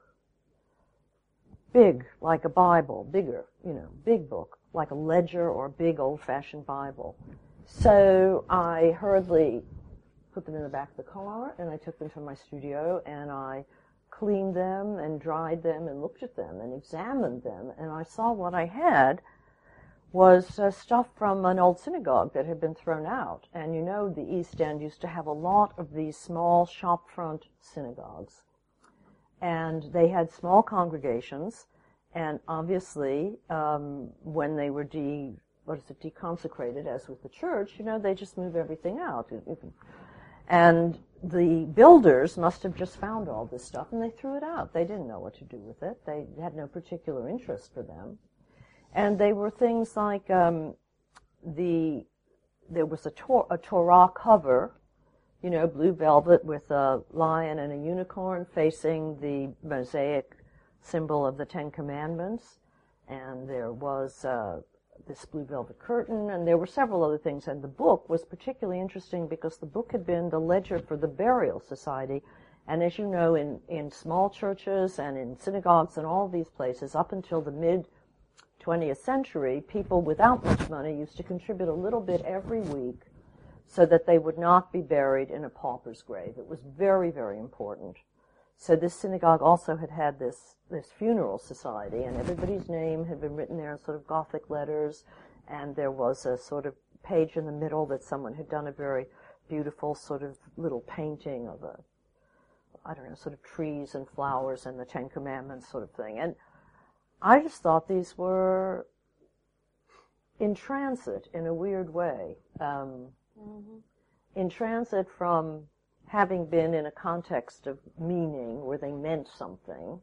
big, like a Bible, bigger, you know, big book, like a ledger or a big old-fashioned Bible. So I hurriedly put them in the back of the car, and I took them to my studio, and I cleaned them and dried them and looked at them and examined them, and I saw what I had was uh, stuff from an old synagogue that had been thrown out. And you know the East End used to have a lot of these small shopfront synagogues. And they had small congregations, and obviously um, when they were de, what is it, deconsecrated, as with the church, you know, they just move everything out. And the builders must have just found all this stuff, and they threw it out. They didn't know what to do with it. They had no particular interest for them. And they were things like um, the there was a, tor- a Torah cover, you know, blue velvet with a lion and a unicorn facing the Mosaic symbol of the Ten Commandments. And there was uh, this blue velvet curtain, and there were several other things. And the book was particularly interesting because the book had been the ledger for the Burial Society. And as you know, in, in small churches and in synagogues and all these places, up until the mid twentieth century, people without much money used to contribute a little bit every week so that they would not be buried in a pauper's grave. It was very, very important. So this synagogue also had had this, this funeral society, and everybody's name had been written there in sort of Gothic letters, and there was a sort of page in the middle that someone had done a very beautiful sort of little painting of a, I don't know, sort of trees and flowers and the Ten Commandments sort of thing. And I just thought these were in transit in a weird way. Um, mm-hmm. In transit from having been in a context of meaning where they meant something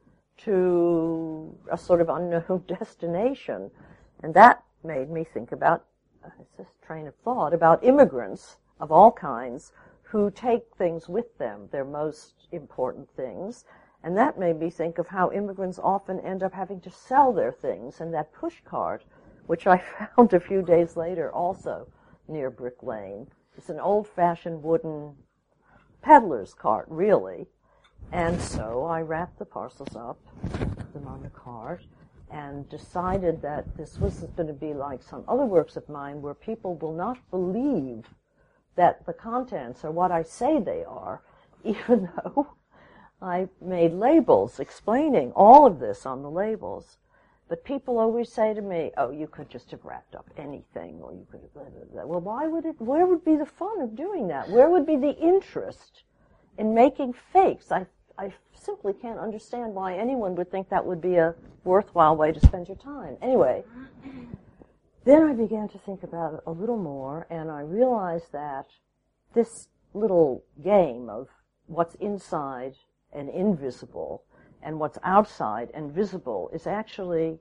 to a sort of unknown destination. And that made me think about, uh, it's this train of thought, about immigrants of all kinds who take things with them, their most important things, And that made me think of how immigrants often end up having to sell their things. And that push cart, which I found a few days later also near Brick Lane, it's an old-fashioned wooden peddler's cart, really. And so I wrapped the parcels up, put them on the cart, and decided that this was going to be like some other works of mine where people will not believe that the contents are what I say they are, even though I made labels explaining all of this on the labels. But people always say to me, oh, you could just have wrapped up anything, or you could have blah, blah, blah. Well, why would it, where would be the fun of doing that? Where would be the interest in making fakes? I, I simply can't understand why anyone would think that would be a worthwhile way to spend your time. Anyway, then I began to think about it a little more, and I realized that this little game of what's inside and invisible and what's outside and visible is actually,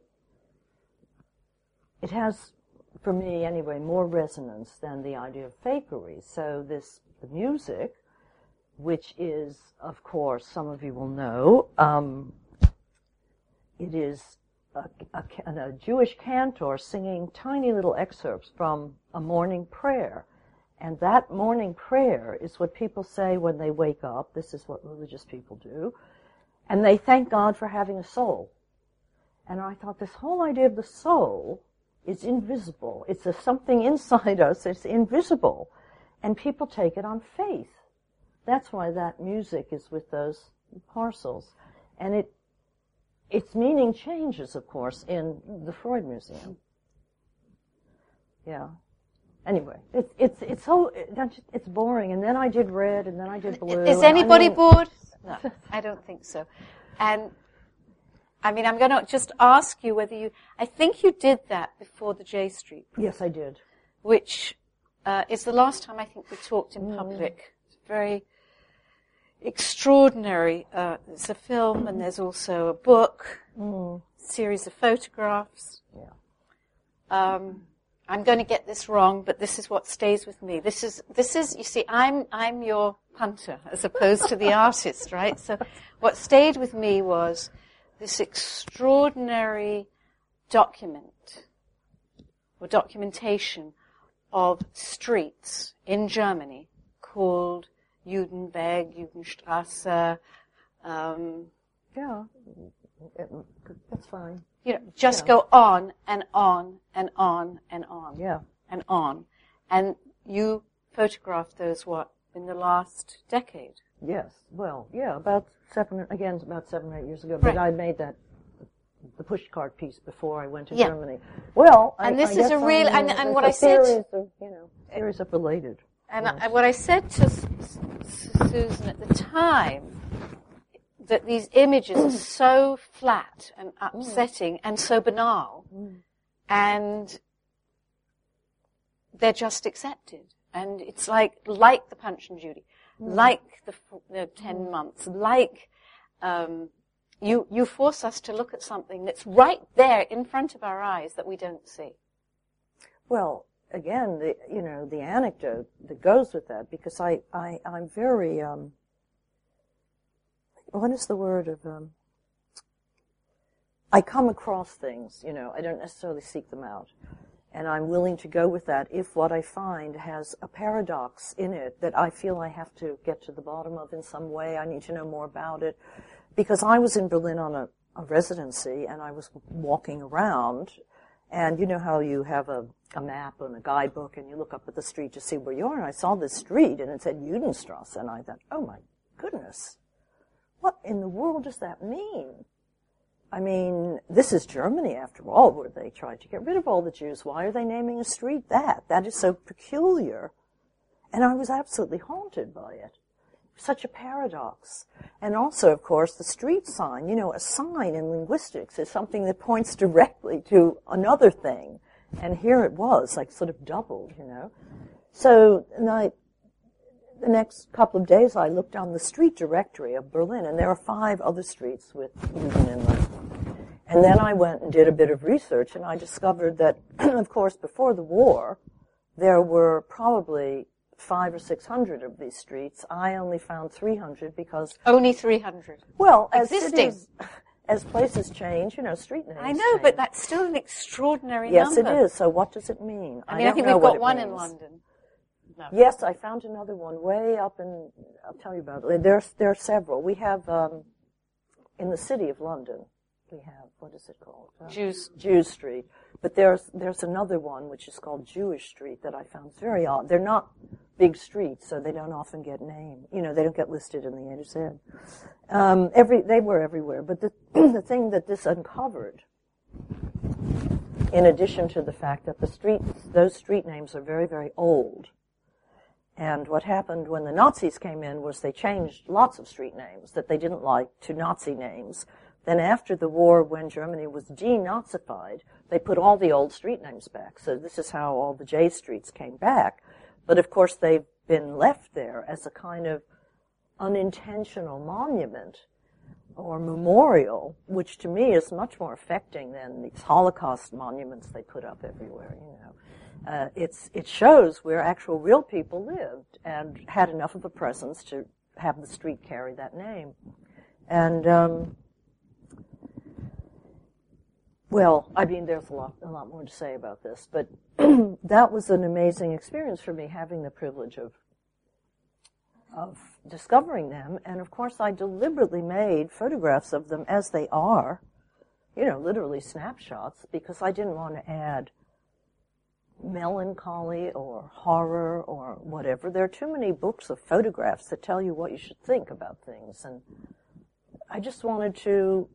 it has, for me anyway, more resonance than the idea of fakery. So this, the music, which is, of course, some of you will know, um, it is a, a, a Jewish cantor singing tiny little excerpts from a morning prayer. And that morning prayer is what people say when they wake up. This is what religious people do. And they thank God for having a soul. And I thought this whole idea of the soul is invisible. It's a something inside us. It's invisible. And people take it on faith. That's why that music is with those parcels. And it, its meaning changes, of course, in the Freud Museum. Yeah. Anyway, it's it's it's so it's boring. And then I did red, and then I did blue. Is anybody I mean, bored? No, I don't think so. And I mean, I'm going to just ask you whether you. I think you did that before the J Street. Yes, I did. Which uh, is the last time I think we talked in mm. public. It's very extraordinary. Uh, there's a film, and there's also a book, mm. series of photographs. Yeah. Um, I'm going to get this wrong, but this is what stays with me. This is, this is, you see, I'm, I'm your punter as opposed to the artist, right? So what stayed with me was this extraordinary document or documentation of streets in Germany called Judenweg, Judenstrasse. Um, yeah, that's fine. You know, just yeah. go on and on and on and on. Yeah. And on. And you photographed those, what, in the last decade? Yes. Well, yeah, about seven, again, about seven or eight years ago. Right. But I made that, the pushcart piece before I went to yeah. Germany. Well, and I, this I is guess a real, I'm, and, and uh, what I said, series of, you know, series of related. And yes. I, what I said to S- S- Susan at the time, that these images are so flat and upsetting mm. and so banal, mm. and they're just accepted. And it's like, like the Punch and Judy, mm. like the, the ten mm. months, like, um, you, you force us to look at something that's right there in front of our eyes that we don't see. Well, again, the, you know, the anecdote that goes with that, because I, I, I'm very, um, what is the word of, um, I come across things, you know, I don't necessarily seek them out. And I'm willing to go with that if what I find has a paradox in it that I feel I have to get to the bottom of in some way. I need to know more about it. Because I was in Berlin on a, a residency, and I was walking around, and you know how you have a, a map and a guidebook, and you look up at the street to see where you are, and I saw this street, and it said Judenstrasse, and I thought, oh my goodness. What in the world does that mean? I mean, this is Germany, after all, where they tried to get rid of all the Jews. Why are they naming a street that? That is so peculiar. And I was absolutely haunted by it. Such a paradox. And also, of course, the street sign. You know, a sign in linguistics is something that points directly to another thing. And here it was, like sort of doubled, you know. So, and I... The next couple of days, I looked on the street directory of Berlin, and there are five other streets with Juden in them. And then I went and did a bit of research, and I discovered that, of course, before the war, there were probably five or six hundred of these streets. I only found three hundred because only three hundred. Well, as existing. cities, as places change, you know, street names I know, change. but that's still an extraordinary yes, number. it is. So what does it mean? I mean, I, don't think know we've what got it one means. in London. No. Yes, I found another one way up in. I'll tell you about it. There's there are several. We have um, in the city of London. We have what is it called? Uh, Jews. Jews Street. But there's there's another one which is called Jewish Street that I found very odd. They're not big streets, so they don't often get named. You know, they don't get listed in the A to Z. Um, every they were everywhere. But the the thing that this uncovered, in addition to the fact that the streets, those street names are very very old. And what happened when the Nazis came in was they changed lots of street names that they didn't like to Nazi names. Then after the war, when Germany was denazified, they put all the old street names back. So this is how all the J streets came back. But of course they've been left there as a kind of unintentional monument or memorial, which to me is much more affecting than these Holocaust monuments they put up everywhere, you know. Uh, it's, it shows where actual real people lived and had enough of a presence to have the street carry that name. And, um, well, I mean, there's a lot, a lot more to say about this, but that was an amazing experience for me, having the privilege of, of discovering them. And of course, I deliberately made photographs of them as they are, you know, literally snapshots, because I didn't want to add melancholy or horror or whatever. There are too many books of photographs that tell you what you should think about things, and I just wanted to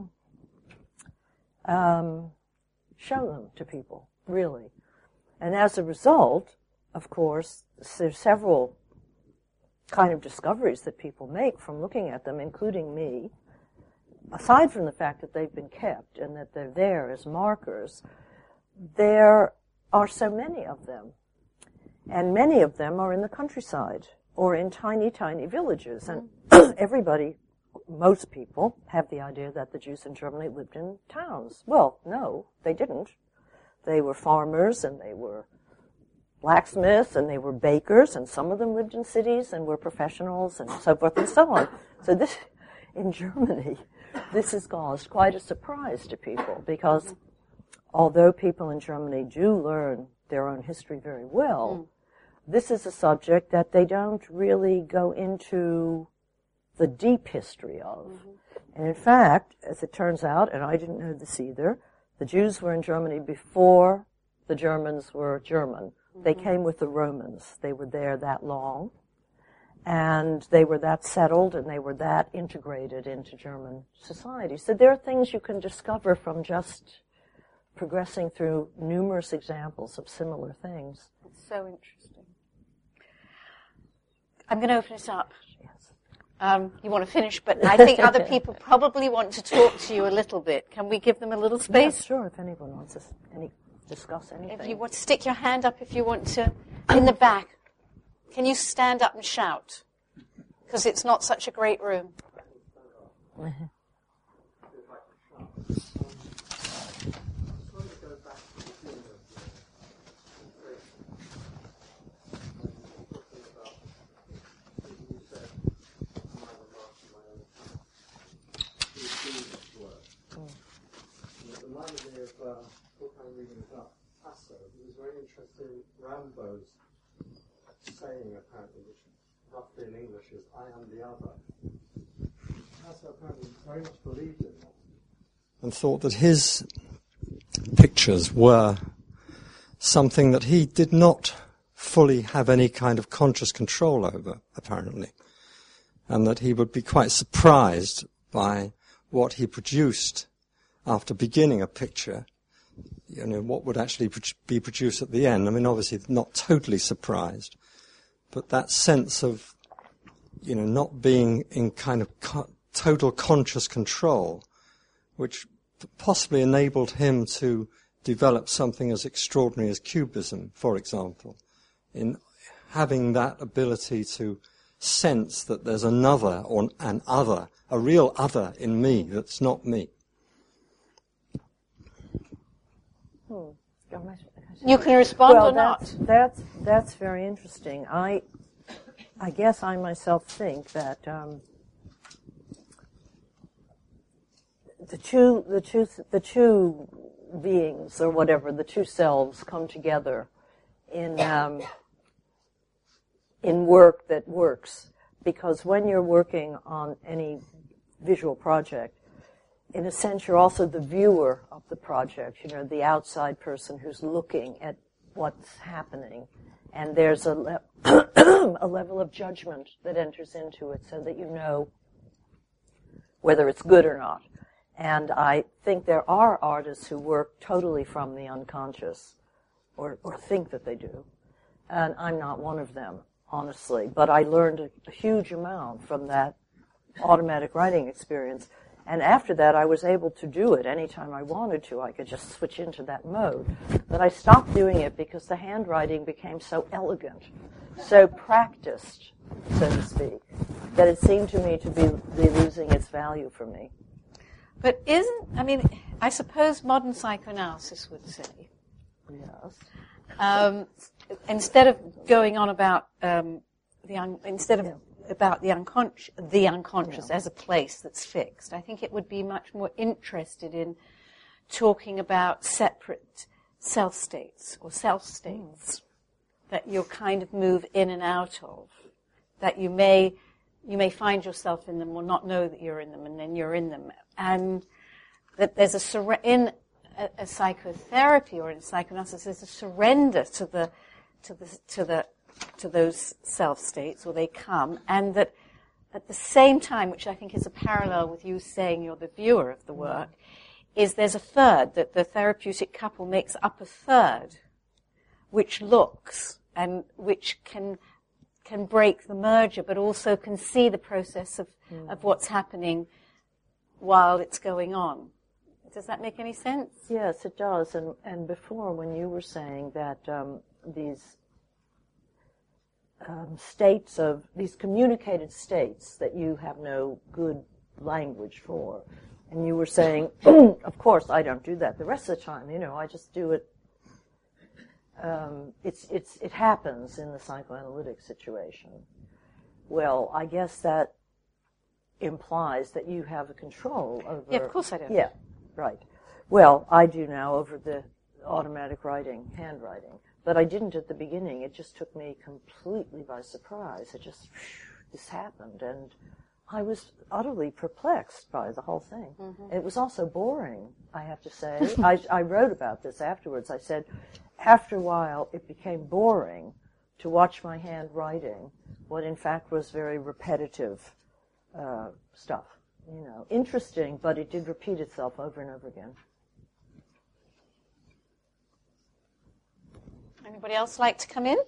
um, show them to people, really. And as a result, of course, there's several kind of discoveries that people make from looking at them, including me. Aside from the fact that they've been kept and that they're there as markers, there are so many of them. And many of them are in the countryside or in tiny, tiny villages. And everybody, most people, have the idea that the Jews in Germany lived in towns. Well, no, they didn't. They were farmers and they were blacksmiths and they were bakers, and some of them lived in cities and were professionals and so forth and so on. So this, in Germany, this has caused quite a surprise to people, because although people in Germany do learn their own history very well, mm. this is a subject that they don't really go into the deep history of. Mm-hmm. And in fact, as it turns out, and I didn't know this either, the Jews were in Germany before the Germans were German. Mm-hmm. They came with the Romans. They were there that long, and they were that settled, and they were that integrated into German society. So there are things you can discover from just progressing through numerous examples of similar things. It's so interesting. I'm going to open it up. Yes. Um, you want to finish, but I think other people probably want to talk to you a little bit. Can we give them a little space? Yeah, sure, if anyone wants to any, discuss anything. If you want to stick your hand up if you want to. In the back. Can you stand up and shout? Because it's not such a great room. Mm-hmm. Of uh, book I'm reading about Tasso, it was very interesting. Rambo's saying, apparently, which roughly in English is "I am the other." Tasso apparently very much believed in that, and thought that his pictures were something that he did not fully have any kind of conscious control over, apparently, and that he would be quite surprised by what he produced after beginning a picture, you know, what would actually be produced at the end. I mean, obviously not totally surprised, but that sense of, you know, not being in kind of co- total conscious control, which possibly enabled him to develop something as extraordinary as Cubism, for example, in having that ability to sense that there's another or an other, a real other in me that's not me. Hmm. You can respond well, or not. That's, that's very interesting. I, I guess I myself think that um, the two, the two, the two beings or whatever, the two selves come together in um, in work that works. Because when you're working on any visual project, in a sense, you're also the viewer of the project. You know, the outside person who's looking at what's happening. And there's a, le- a level of judgment that enters into it so that you know whether it's good or not. And I think there are artists who work totally from the unconscious, or, or think that they do. And I'm not one of them, honestly. But I learned a, a huge amount from that automatic writing experience. And after that, I was able to do it anytime I wanted to. I could just switch into that mode. But I stopped doing it because the handwriting became so elegant, so practiced, so to speak, that it seemed to me to be, be losing its value for me. But isn't, I mean, I suppose modern psychoanalysis would say, Yes. um, instead of going on about um, the un, instead of Yeah. about the unconscious, the unconscious Yeah. as a place that's fixed, I think it would be much more interested in talking about separate self states or self states mm. that you kind of move in and out of, that you may you may find yourself in them or not know that you're in them, and then you're in them, and that there's a sur- in a, a psychotherapy or in psychoanalysis there's a surrender to the to the to the to those self states, or they come, and that at the same time, which I think is a parallel with you saying you're the viewer of the work, is there's a third, that the therapeutic couple makes up a third, which looks and which can can break the merger, but also can see the process of, mm. of what's happening while it's going on. Does that make any sense? Yes, it does. And and before, when you were saying that um, these um, states of, these communicated states that you have no good language for, and you were saying, of course, I don't do that the rest of the time. You know, I just do it. Um, it's it's it happens in the psychoanalytic situation. Well, I guess that implies that you have a control over. Yeah, of course I do. Yeah, right. Well, I do now over the automatic writing, handwriting, but I didn't at the beginning. It just took me completely by surprise. It just this happened, and I was utterly perplexed by the whole thing. Mm-hmm. It was also boring, I have to say. I, I wrote about this afterwards. I said, after a while, it became boring to watch my handwriting, what in fact was very repetitive uh, stuff. You know, interesting, but it did repeat itself over and over again. Anybody else like to come in?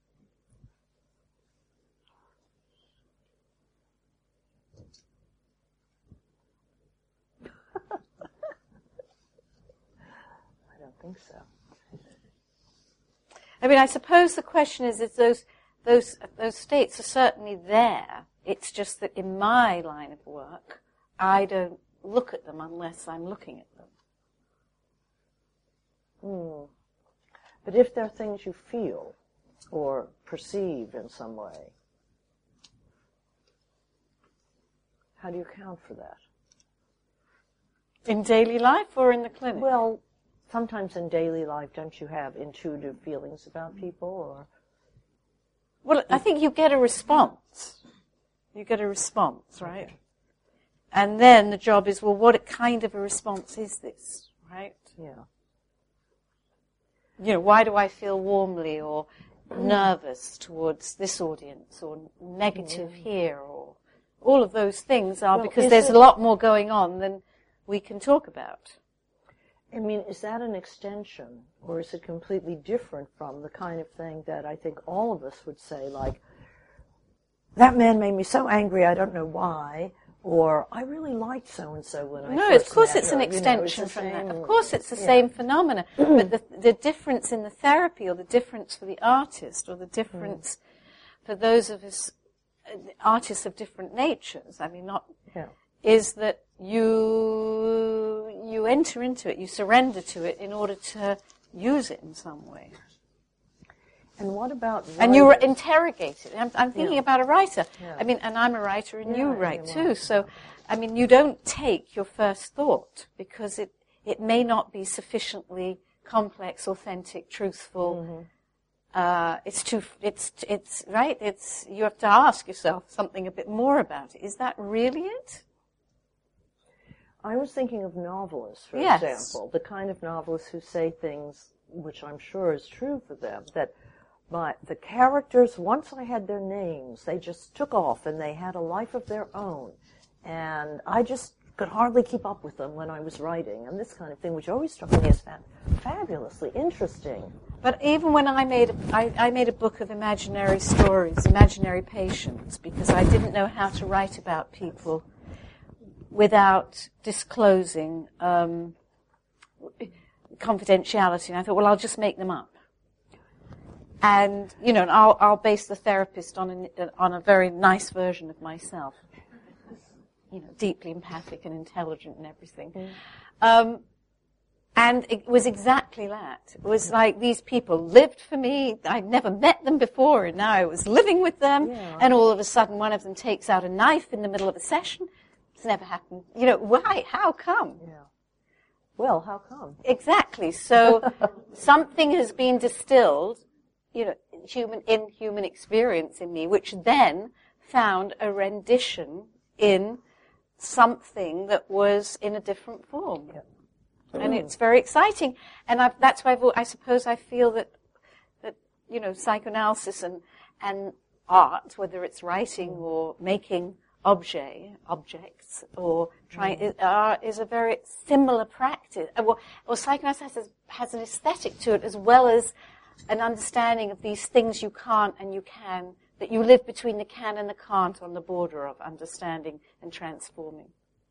I don't think so. I mean, I suppose the question is, is those those those states are certainly there. It's just that in my line of work, I don't look at them unless I'm looking at them. Hmm. But if they're things you feel or perceive in some way, how do you account for that? In daily life or in the clinic? Well, sometimes in daily life, don't you have intuitive feelings about people? Or Well, I think you get a response. You get a response, right? Okay. And then the job is, well, what kind of a response is this, right? Yeah. You know, why do I feel warmly or nervous towards this audience, or negative yeah. here, or all of those things are well, because there's it, a lot more going on than we can talk about. I mean, is that an extension, or is it completely different from the kind of thing that I think all of us would say, like, that man made me so angry, I don't know why, or I really liked so-and-so when I no, first of course met it's her. an extension you know, from same, that. Of course it's the yeah. same phenomena, but the, the difference in the therapy, or the difference for the artist, or the difference mm. for those of us, uh, artists of different natures, I mean, not, yeah. is that you you enter into it, you surrender to it in order to use it in some way. And what about writers? And you were interrogated. I'm, I'm thinking Yeah. about a writer. Yeah. I mean, and I'm a writer, and Yeah, you yeah, write you too. are. So, I mean, you don't take your first thought because it, it may not be sufficiently complex, authentic, truthful. Mm-hmm. Uh, it's too, it's, it's, right? It's, you have to ask yourself something a bit more about it. Is that really it? I was thinking of novelists, for Yes. example, the kind of novelists who say things which I'm sure is true for them, that my, the characters, once I had their names, they just took off and they had a life of their own. And I just could hardly keep up with them when I was writing, and this kind of thing, which always struck me as fa- fabulously interesting. But even when I made a, I, I made a book of imaginary stories, imaginary patients, because I didn't know how to write about people without disclosing um, confidentiality. And I thought, well, I'll just make them up. And, you know, and I'll, I'll base the therapist on a, on a very nice version of myself. You know, deeply empathic and intelligent and everything. Mm. Um, and it was exactly that. It was like these people lived for me. I'd never met them before, and now I was living with them. Yeah. And all of a sudden, one of them takes out a knife in the middle of a session. It's never happened. You know, why? How come? Yeah. Well, how come? Exactly. So something has been distilled, you know, human in human experience in me, which then found a rendition in something that was in a different form. Yep. And it's very exciting. And I've, that's why I've, I suppose I feel that, that, you know, psychoanalysis and, and art, whether it's writing or making objet, objects or trying, is, uh, is a very similar practice. Uh, well, well, psychoanalysis has, has an aesthetic to it as well as an understanding of these things you can't and you can, that you live between the can and the can't on the border of understanding and transforming.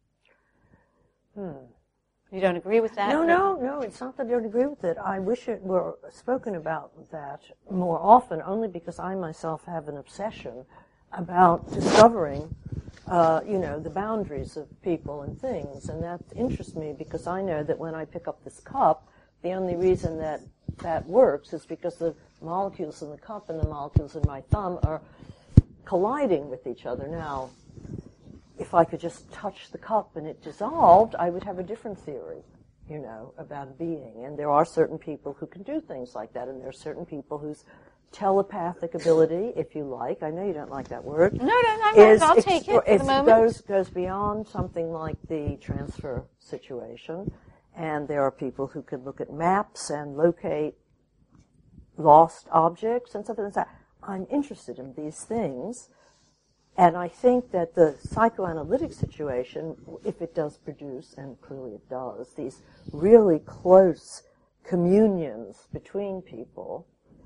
Hmm. You don't agree with that? No, no, no, it's not that I don't agree with it. I wish it were spoken about that more often, only because I myself have an obsession about discovering, uh, you know, the boundaries of people and things. And that interests me because I know that when I pick up this cup, the only reason that that works is because the molecules in the cup and the molecules in my thumb are colliding with each other. Now, if I could just touch the cup and it dissolved, I would have a different theory, you know, about a being. And there are certain people who can do things like that, and there are certain people whose telepathic ability, if you like, I know you don't like that word. No, no, no, is I'll take it for the moment. Goes, goes beyond something like the transfer situation. And there are people who can look at maps and locate lost objects and stuff like that. I'm interested in these things. And I think that the psychoanalytic situation, if it does produce, and clearly it does, these really close communions between people,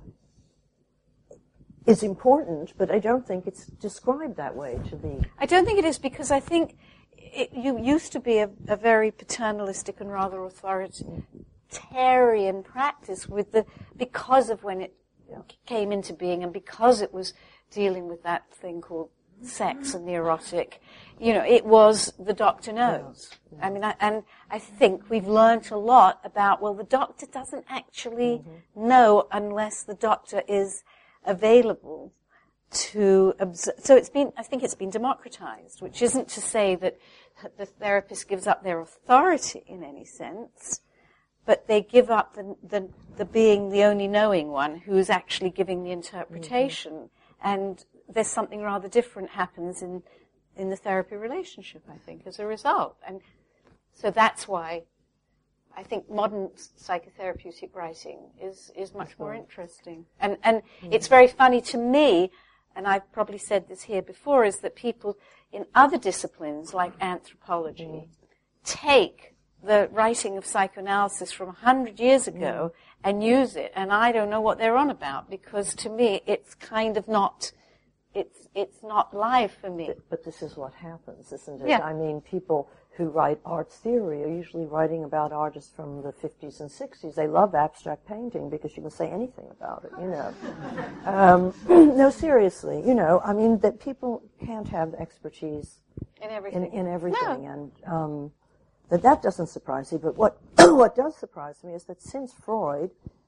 is important, but I don't think it's described that way to me. I don't think it is, because I think it, you used to be a, a very paternalistic and rather authoritarian practice with the because of when it Yeah. came into being and because it was dealing with that thing called sex and the erotic. You know, it was the doctor knows. Yeah. Yeah. I mean, I, and I think we've learned a lot about, well, the doctor doesn't actually mm-hmm. know unless the doctor is available to observe. So it's been, I think it's been democratized, which isn't to say that the therapist gives up their authority in any sense, but they give up the, the, the being the only knowing one who's actually giving the interpretation. Mm-hmm. And there's something rather different happens in, in the therapy relationship, I think, as a result. And so that's why I think modern psychotherapeutic writing is, is much more interesting. And, and mm-hmm. it's very funny to me, and I've probably said this here before, is that people in other disciplines like anthropology mm-hmm. take the writing of psychoanalysis from a hundred years ago mm-hmm. and use it, and I don't know what they're on about, because to me it's kind of not, it's it's not live for me. But, but this is what happens, isn't it? Yeah. I mean, people who write art theory are usually writing about artists from the fifties and sixties. They love abstract painting because you can say anything about it, you know. um, no, seriously, you know, I mean, that people can't have expertise in everything. In, in everything, no. and um, that that doesn't surprise me. But what what does surprise me is that since Freud,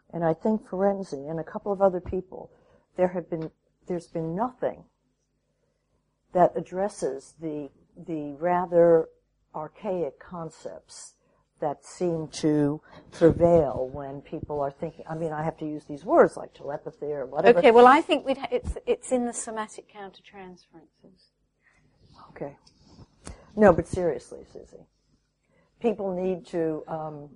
and I think Ferenczi and a couple of other people, there have been, there's been nothing that addresses the the rather archaic concepts that seem to prevail when people are thinking. I mean, I have to use these words like telepathy or whatever. Okay, well, I think we'd ha- it's it's in the somatic countertransferences. Okay. No, but seriously, Susie, people need to um,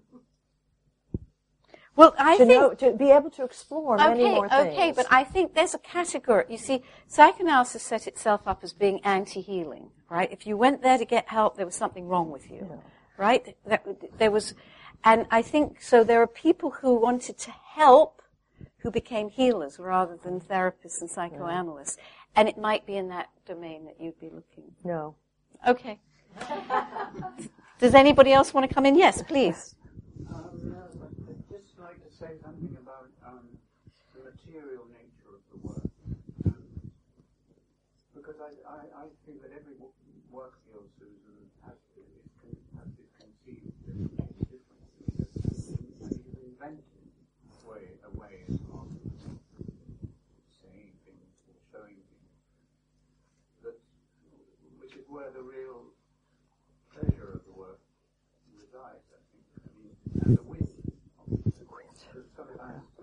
well, I to think know, to be able to explore many okay, more things. okay, but I think there's a category. You see, psychoanalysis set itself up as being anti-healing, right? If you went there to get help, there was something wrong with you. Yeah. Right? That, there was, and I think, so there are people who wanted to help who became healers rather than therapists and psychoanalysts. And it might be in that domain that you'd be looking. No. Okay. Does anybody else want to come in? Yes, please. Um, no, I'd just like to say something about um, the material nature of the work. Um, because I, I, I think that every work field, Susan, has to, is, has this conceived difference. And you've invented a way, a way of saying things or showing things, that, which is where the real pleasure of the work resides, I think. I mean, and the wit that sometimes to,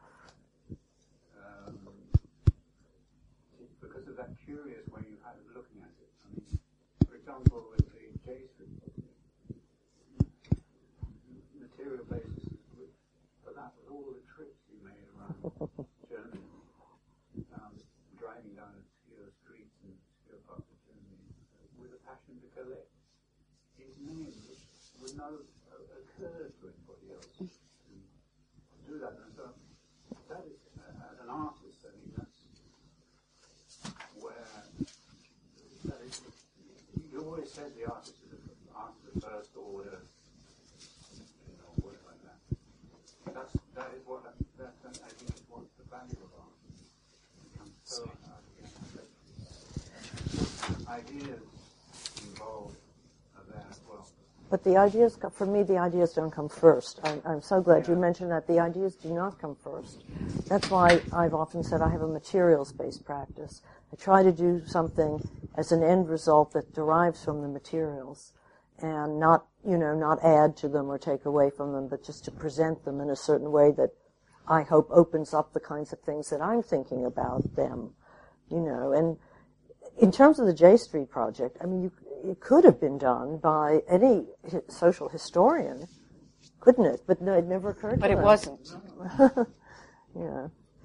um, because of that curious way you had of looking at it. I mean, for example, with the J Street material basis, but that was all the trips you made around Germany, um, driving down obscure streets and obscure parts of Germany with a passion to collect. His name would not have occurred to anybody else to do that. And so that is, uh, as an artist, I mean, that's where that is. You always said the artist is the artist of first order, you know, words like that. That's that is what that, that I think is what the value of art becomes so out of ideas involved. But the ideas, for me, the ideas don't come first. I'm, I'm so glad you mentioned that. The ideas do not come first. That's why I've often said I have a materials-based practice. I try to do something as an end result that derives from the materials and not, you know, not add to them or take away from them, but just to present them in a certain way that I hope opens up the kinds of things that I'm thinking about them, you know. And in terms of the J Street project, I mean, you, it could have been done by any hi- social historian, couldn't it? But no, it never occurred But to it them. wasn't. Yeah.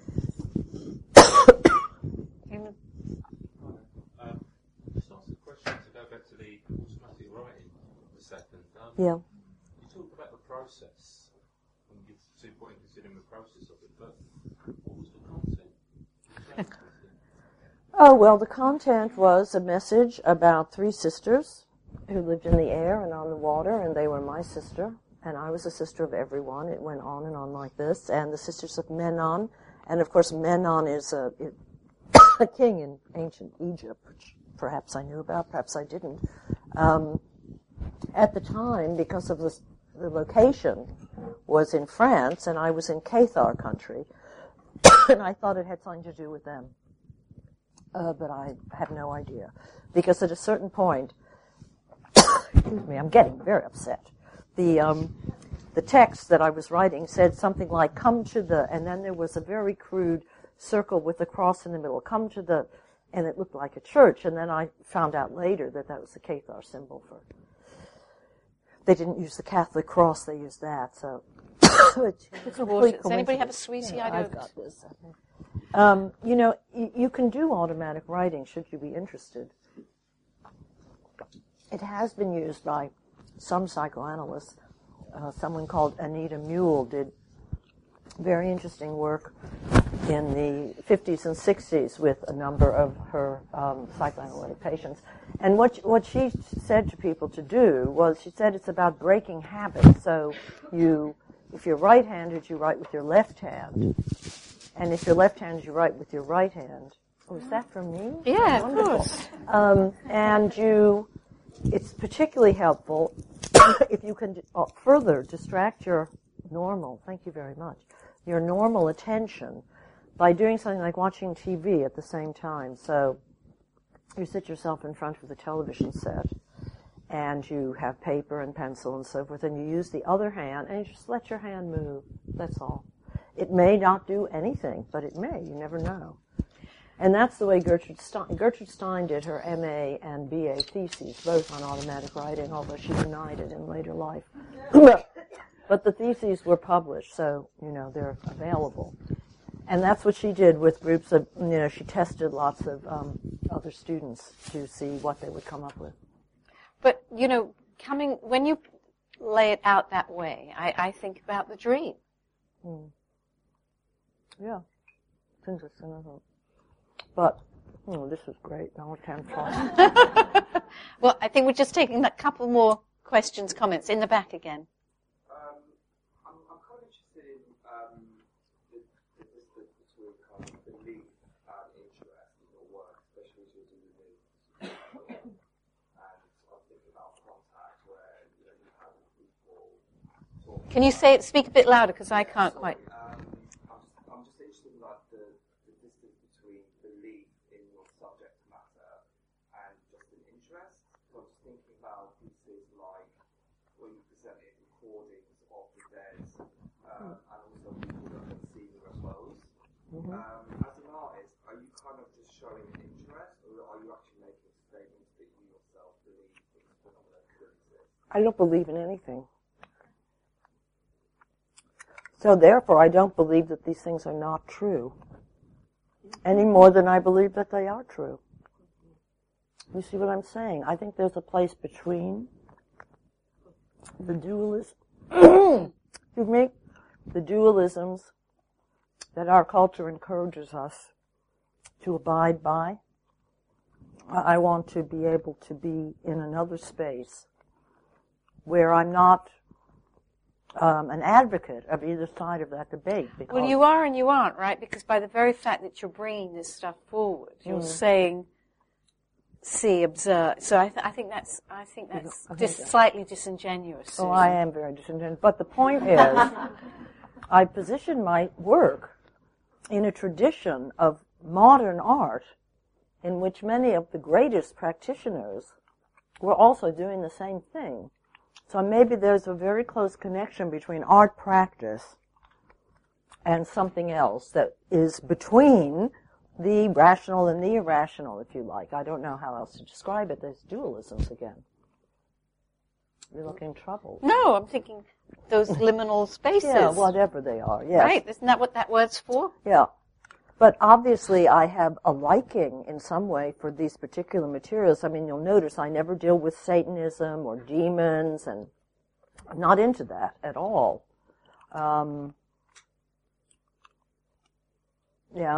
Um, just ask a question to go back to the automatic writing for a second. Um, Yeah. You talked about the process, and you two point considering the process of it, but what was the content? Oh, well, the content was a message about three sisters who lived in the air and on the water, and they were my sister, and I was a sister of everyone. It went on and on like this, and the sisters of Menon, and of course Menon is a, a king in ancient Egypt, which perhaps I knew about, perhaps I didn't. Um, at the time, because of the, the location was in France, and I was in Cathar country, and I thought it had something to do with them. Uh, but I have no idea. Because at a certain point, excuse me, I'm getting very upset. The um, the text that I was writing said something like, come to the, and then there was a very crude circle with a cross in the middle, come to the, and it looked like a church, and then I found out later that that was the Cathar symbol for, they didn't use the Catholic cross, they used that, so. it's Does anybody have a sweetie? Yeah, I I've don't. got this. Um, you know, y- you can do automatic writing should you be interested. It has been used by some psychoanalysts. Uh, someone called Anita Mule did very interesting work in the fifties and sixties with a number of her um, psychoanalytic patients. And what what she said to people to do was, she said it's about breaking habits. So you, if you're right-handed, you write with your left hand. And if you're left-handed, you write with your right hand. Oh, is that from me? Yeah, Wonderful. of course. Um, and you, it's particularly helpful if you can uh, further distract your normal, thank you very much, your normal attention by doing something like watching T V at the same time. So you sit yourself in front of the television set, and you have paper and pencil and so forth, and you use the other hand, and you just let your hand move. That's all. It may not do anything, but it may. You never know. And that's the way Gertrude Stein, Gertrude Stein did her M A and B A theses, both on automatic writing, although she denied it in later life. But the theses were published, so, you know, they're available. And that's what she did with groups of, you know, she tested lots of um, other students to see what they would come up with. But, you know, coming, when you lay it out that way, I, I think about the dream. Mm. Yeah. It's interesting, isn't it? But, oh, this is great. Now I can't try. Well, I think we're just taking a couple more questions, comments. In the back again. Um, I'm, I'm kind of interested in um, the, the distance between kind of belief and interest in your work, especially as you're doing this. And I'm thinking about contact where, you know, you have people talk. Can you say it, speak a bit louder, because I can't Sorry, quite. Um, I'm, just, I'm just interested in like the, the distance between belief in your subject matter and just an interest. So I'm just thinking about pieces like when you presented recordings of the dead, um, and also people that have seen U F Os. Mm-hmm. Um, as an artist, are you kind of just showing an interest, or are you actually making statements that you yourself believe that this phenomenon could exist? I don't believe in anything. So therefore, I don't believe that these things are not true, any more than I believe that they are true. You see what I'm saying? I think there's a place between the dualism, excuse me, the dualisms that our culture encourages us to abide by. I want to be able to be in another space where I'm not Um, an advocate of either side of that debate. Because Well, you are and you aren't, right? Because by the very fact that you're bringing this stuff forward, you're Mm. saying, see, observe. So I, th- I think that's, I think that's Okay. just slightly disingenuous. Oh, I am very disingenuous. But the point is, I position my work in a tradition of modern art in which many of the greatest practitioners were also doing the same thing. So maybe there's a very close connection between art practice and something else that is between the rational and the irrational, if you like. I don't know how else to describe it. There's dualisms again. You're looking troubled. No, I'm thinking those liminal spaces. Yeah, whatever they are, yes. Right? Isn't that what that word's for? Yeah. But obviously I have a liking in some way for these particular materials. I mean, you'll notice I never deal with Satanism or demons, and I'm not into that at all. Um, yeah.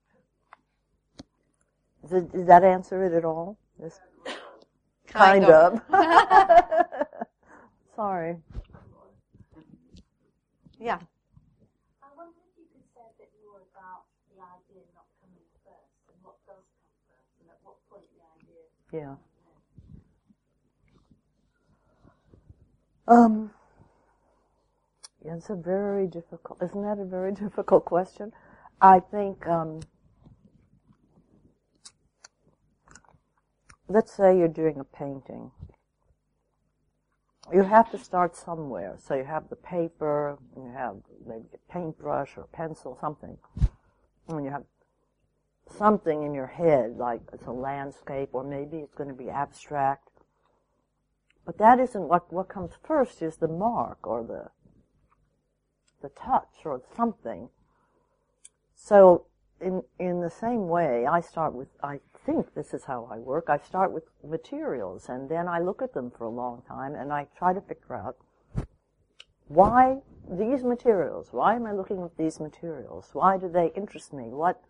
Did, did that answer it at all? This, Kind kind of. of. Sorry. Yeah. I wonder if you could say a bit more about the idea not coming first, and what does come first, and at what point the idea... Yeah. Um, yeah, it's a very difficult, isn't that a very difficult question? I think, um, let's say you're doing a painting. You have to start somewhere. So you have the paper, and you have maybe a paintbrush or pencil, something. And you have something in your head, like it's a landscape, or maybe it's going to be abstract. But that isn't what, what comes first is the mark or the, the touch or something. So in, in the same way, I start with, I think this is how I work. I start with materials, and then I look at them for a long time, and I try to figure out why these materials, why am I looking at these materials? Why do they interest me? What,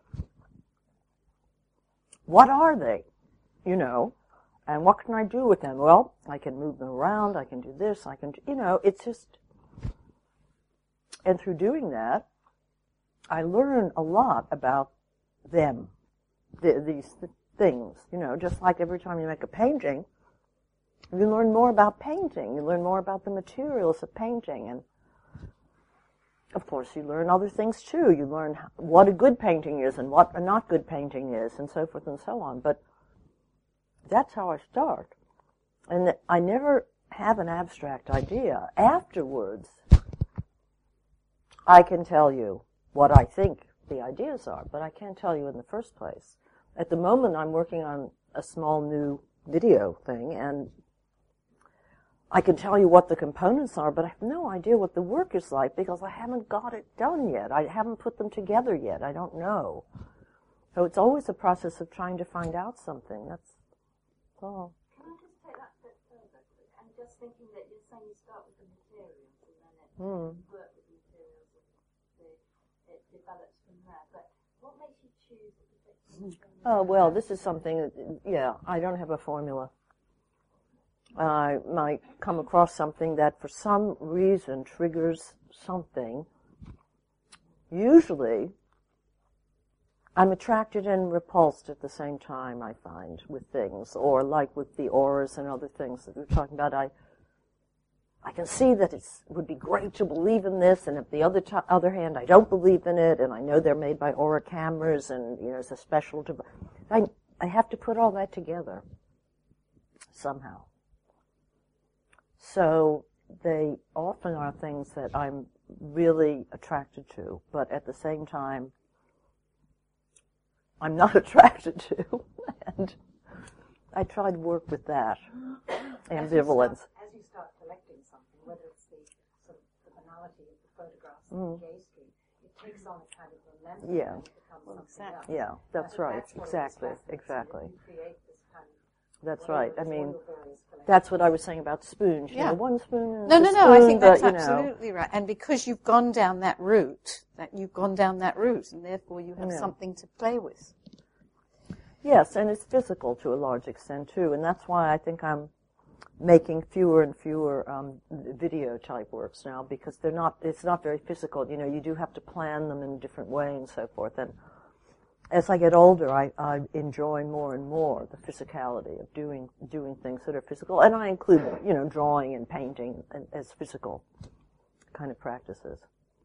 what are they? You know? And what can I do with them? Well, I can move them around, I can do this, I can do, you know, it's just, and through doing that, I learn a lot about them, the, these th- things, you know, just like every time you make a painting, you learn more about painting, you learn more about the materials of painting, and of course, you learn other things too. You learn how, what a good painting is and what a not good painting is, and so forth and so on. But that's how I start. And I never have an abstract idea. Afterwards, I can tell you what I think the ideas are, but I can't tell you in the first place. At the moment, I'm working on a small new video thing, and I can tell you what the components are, but I have no idea what the work is like because I haven't got it done yet. I haven't put them together yet. I don't know. So it's always a process of trying to find out something. That's all. Can I just take that a bit further? I'm just thinking that you're saying you start with the materials and then it Mm. work with the materials and the, it develops from there. But what makes you choose a particular thing? Oh, well, this is something that, yeah, I don't have a formula. I might come across something that for some reason triggers something. Usually, I'm attracted and repulsed at the same time, I find, with things. Or like with the auras and other things that we're talking about, I I can see that it would be great to believe in this, and at the other t- other hand, I don't believe in it, and I know they're made by aura cameras, and, you know, it's a special... De- I, I have to put all that together somehow. So they often are things that I'm really attracted to, but at the same time, I'm not attracted to. And I try to work with that ambivalence. As you start collecting something, whether it's the sort of the banality of the photographs Mm. of Gay Street, it takes on a kind of momentum Yeah. and it becomes Well, something else. Yeah, that's Uh, right. what Exactly, is fascinating. exactly. You create this kind of That's whatever right. I is mean, all your various collections. that's what I was saying about spoons. You Yeah. know, one spoon is No, a no, spoon, no, I think but, that's you know, absolutely right. And because you've gone down that route, that you've gone down that route, and therefore you have Yeah. something to play with. Yes, and it's physical to a large extent, too, and that's why I think I'm making fewer and fewer um, video-type works now, because they're not, it's not very physical. You know, you do have to plan them in a different way and so forth. And as I get older, I, I enjoy more and more the physicality of doing doing things that are physical, and I include, you know, drawing and painting as physical kind of practices.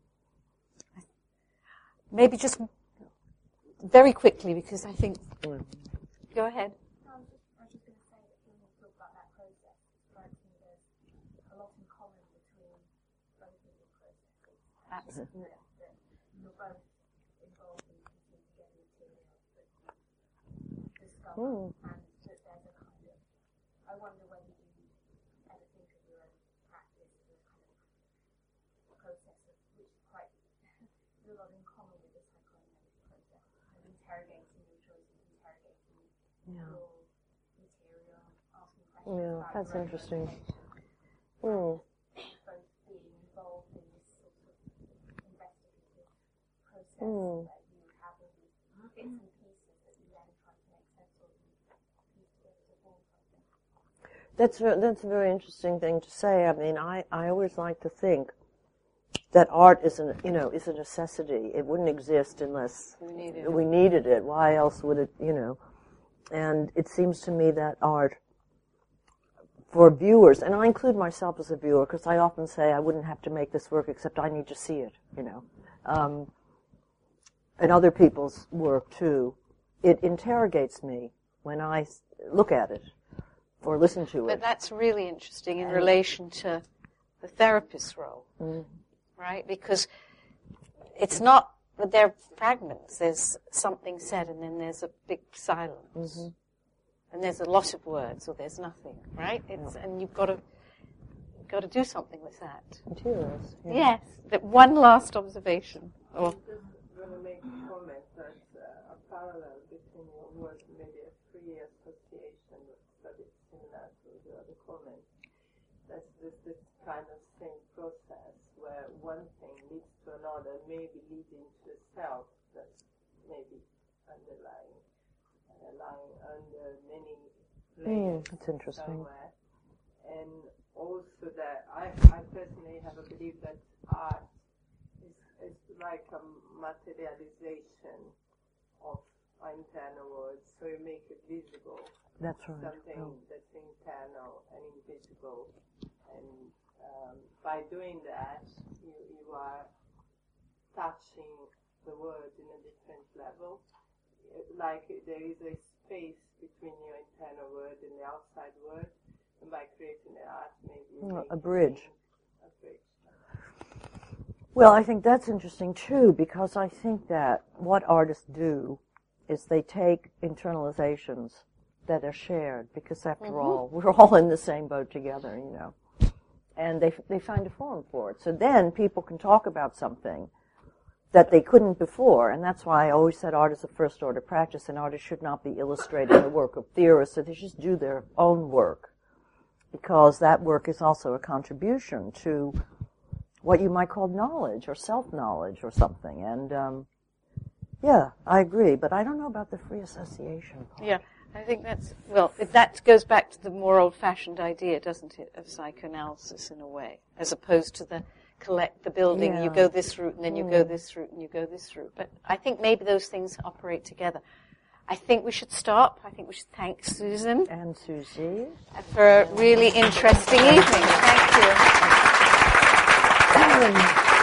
Maybe just very quickly, because I think... Mm. Go ahead. I was just, I was just going to say that when you talk about that process, it strikes me there's a lot in common between both of your processes. Absolutely. That, that you're both involved in putting together materials that you discover, Mm. and that there's a kind of, I wonder whether you ever think of your own practice as a kind of process of, which is quite, there's a lot in common with the psychoanalytic process, and interrogating your choices, interrogating Yeah. your material, asking questions Yeah, about that's your own interesting. motivation, Mm. both being involved in this sort of investigative process Mm. that you have all these bits and pieces that you then try to make sense of and piece together to form something. That's a, that's a very interesting thing to say. I mean, I, I always like to think that art is an, you know, is a necessity. It wouldn't exist unless We needed it. we needed it. Why else would it, you know? And it seems to me that art, for viewers, and I include myself as a viewer, because I often say I wouldn't have to make this work except I need to see it, you know. Um, and other people's work, too. It interrogates me when I s- look at it or listen to But it. that's really interesting in relation to the therapist's role, Mm. right? Because it's not that they're fragments. There's something said, and then there's a big silence, Mm-hmm. and there's a lot of words, or there's nothing, right? It's and you've got to you've got to do something with that. Materials. Yeah. Yes. But one last observation. Or I'm just going to make a comment that uh, a parallel between your work, maybe a free association, but it's similar to the other comment. That's this, this kind of same process where one thing leads to another, maybe leading to self that's maybe underlying, uh, lying under many layers Mm, that's interesting. somewhere. And also that I, I personally have a belief that art is, is like a materialization of our internal world, so you make it visible. That's right. Something Oh. that's internal and invisible. And um, by doing that, you, you are touching the word in a different level. Like there is a space between your internal word and the outside word, and by creating the art, maybe Well, a bridge. A bridge. Well, I think that's interesting too, because I think that what artists do is they take internalizations that are shared, because after mm-hmm. all, we're all in the same boat together, you know. And they they find a forum for it. So then people can talk about something that they couldn't before, and that's why I always said art is a first-order practice, and artists should not be illustrating the work of theorists, so they just do their own work, because that work is also a contribution to what you might call knowledge or self-knowledge or something. And, um, yeah, I agree, but I don't know about the free association part. Yeah, I think that's, well, that goes back to the more old-fashioned idea, doesn't it, of psychoanalysis in a way, as opposed to the collect the building, Yeah. you go this route, and then you Mm. go this route, and you go this route. But I think maybe those things operate together. I think we should stop. I think we should thank Susan. And Susie. For a really interesting evening. Thank you.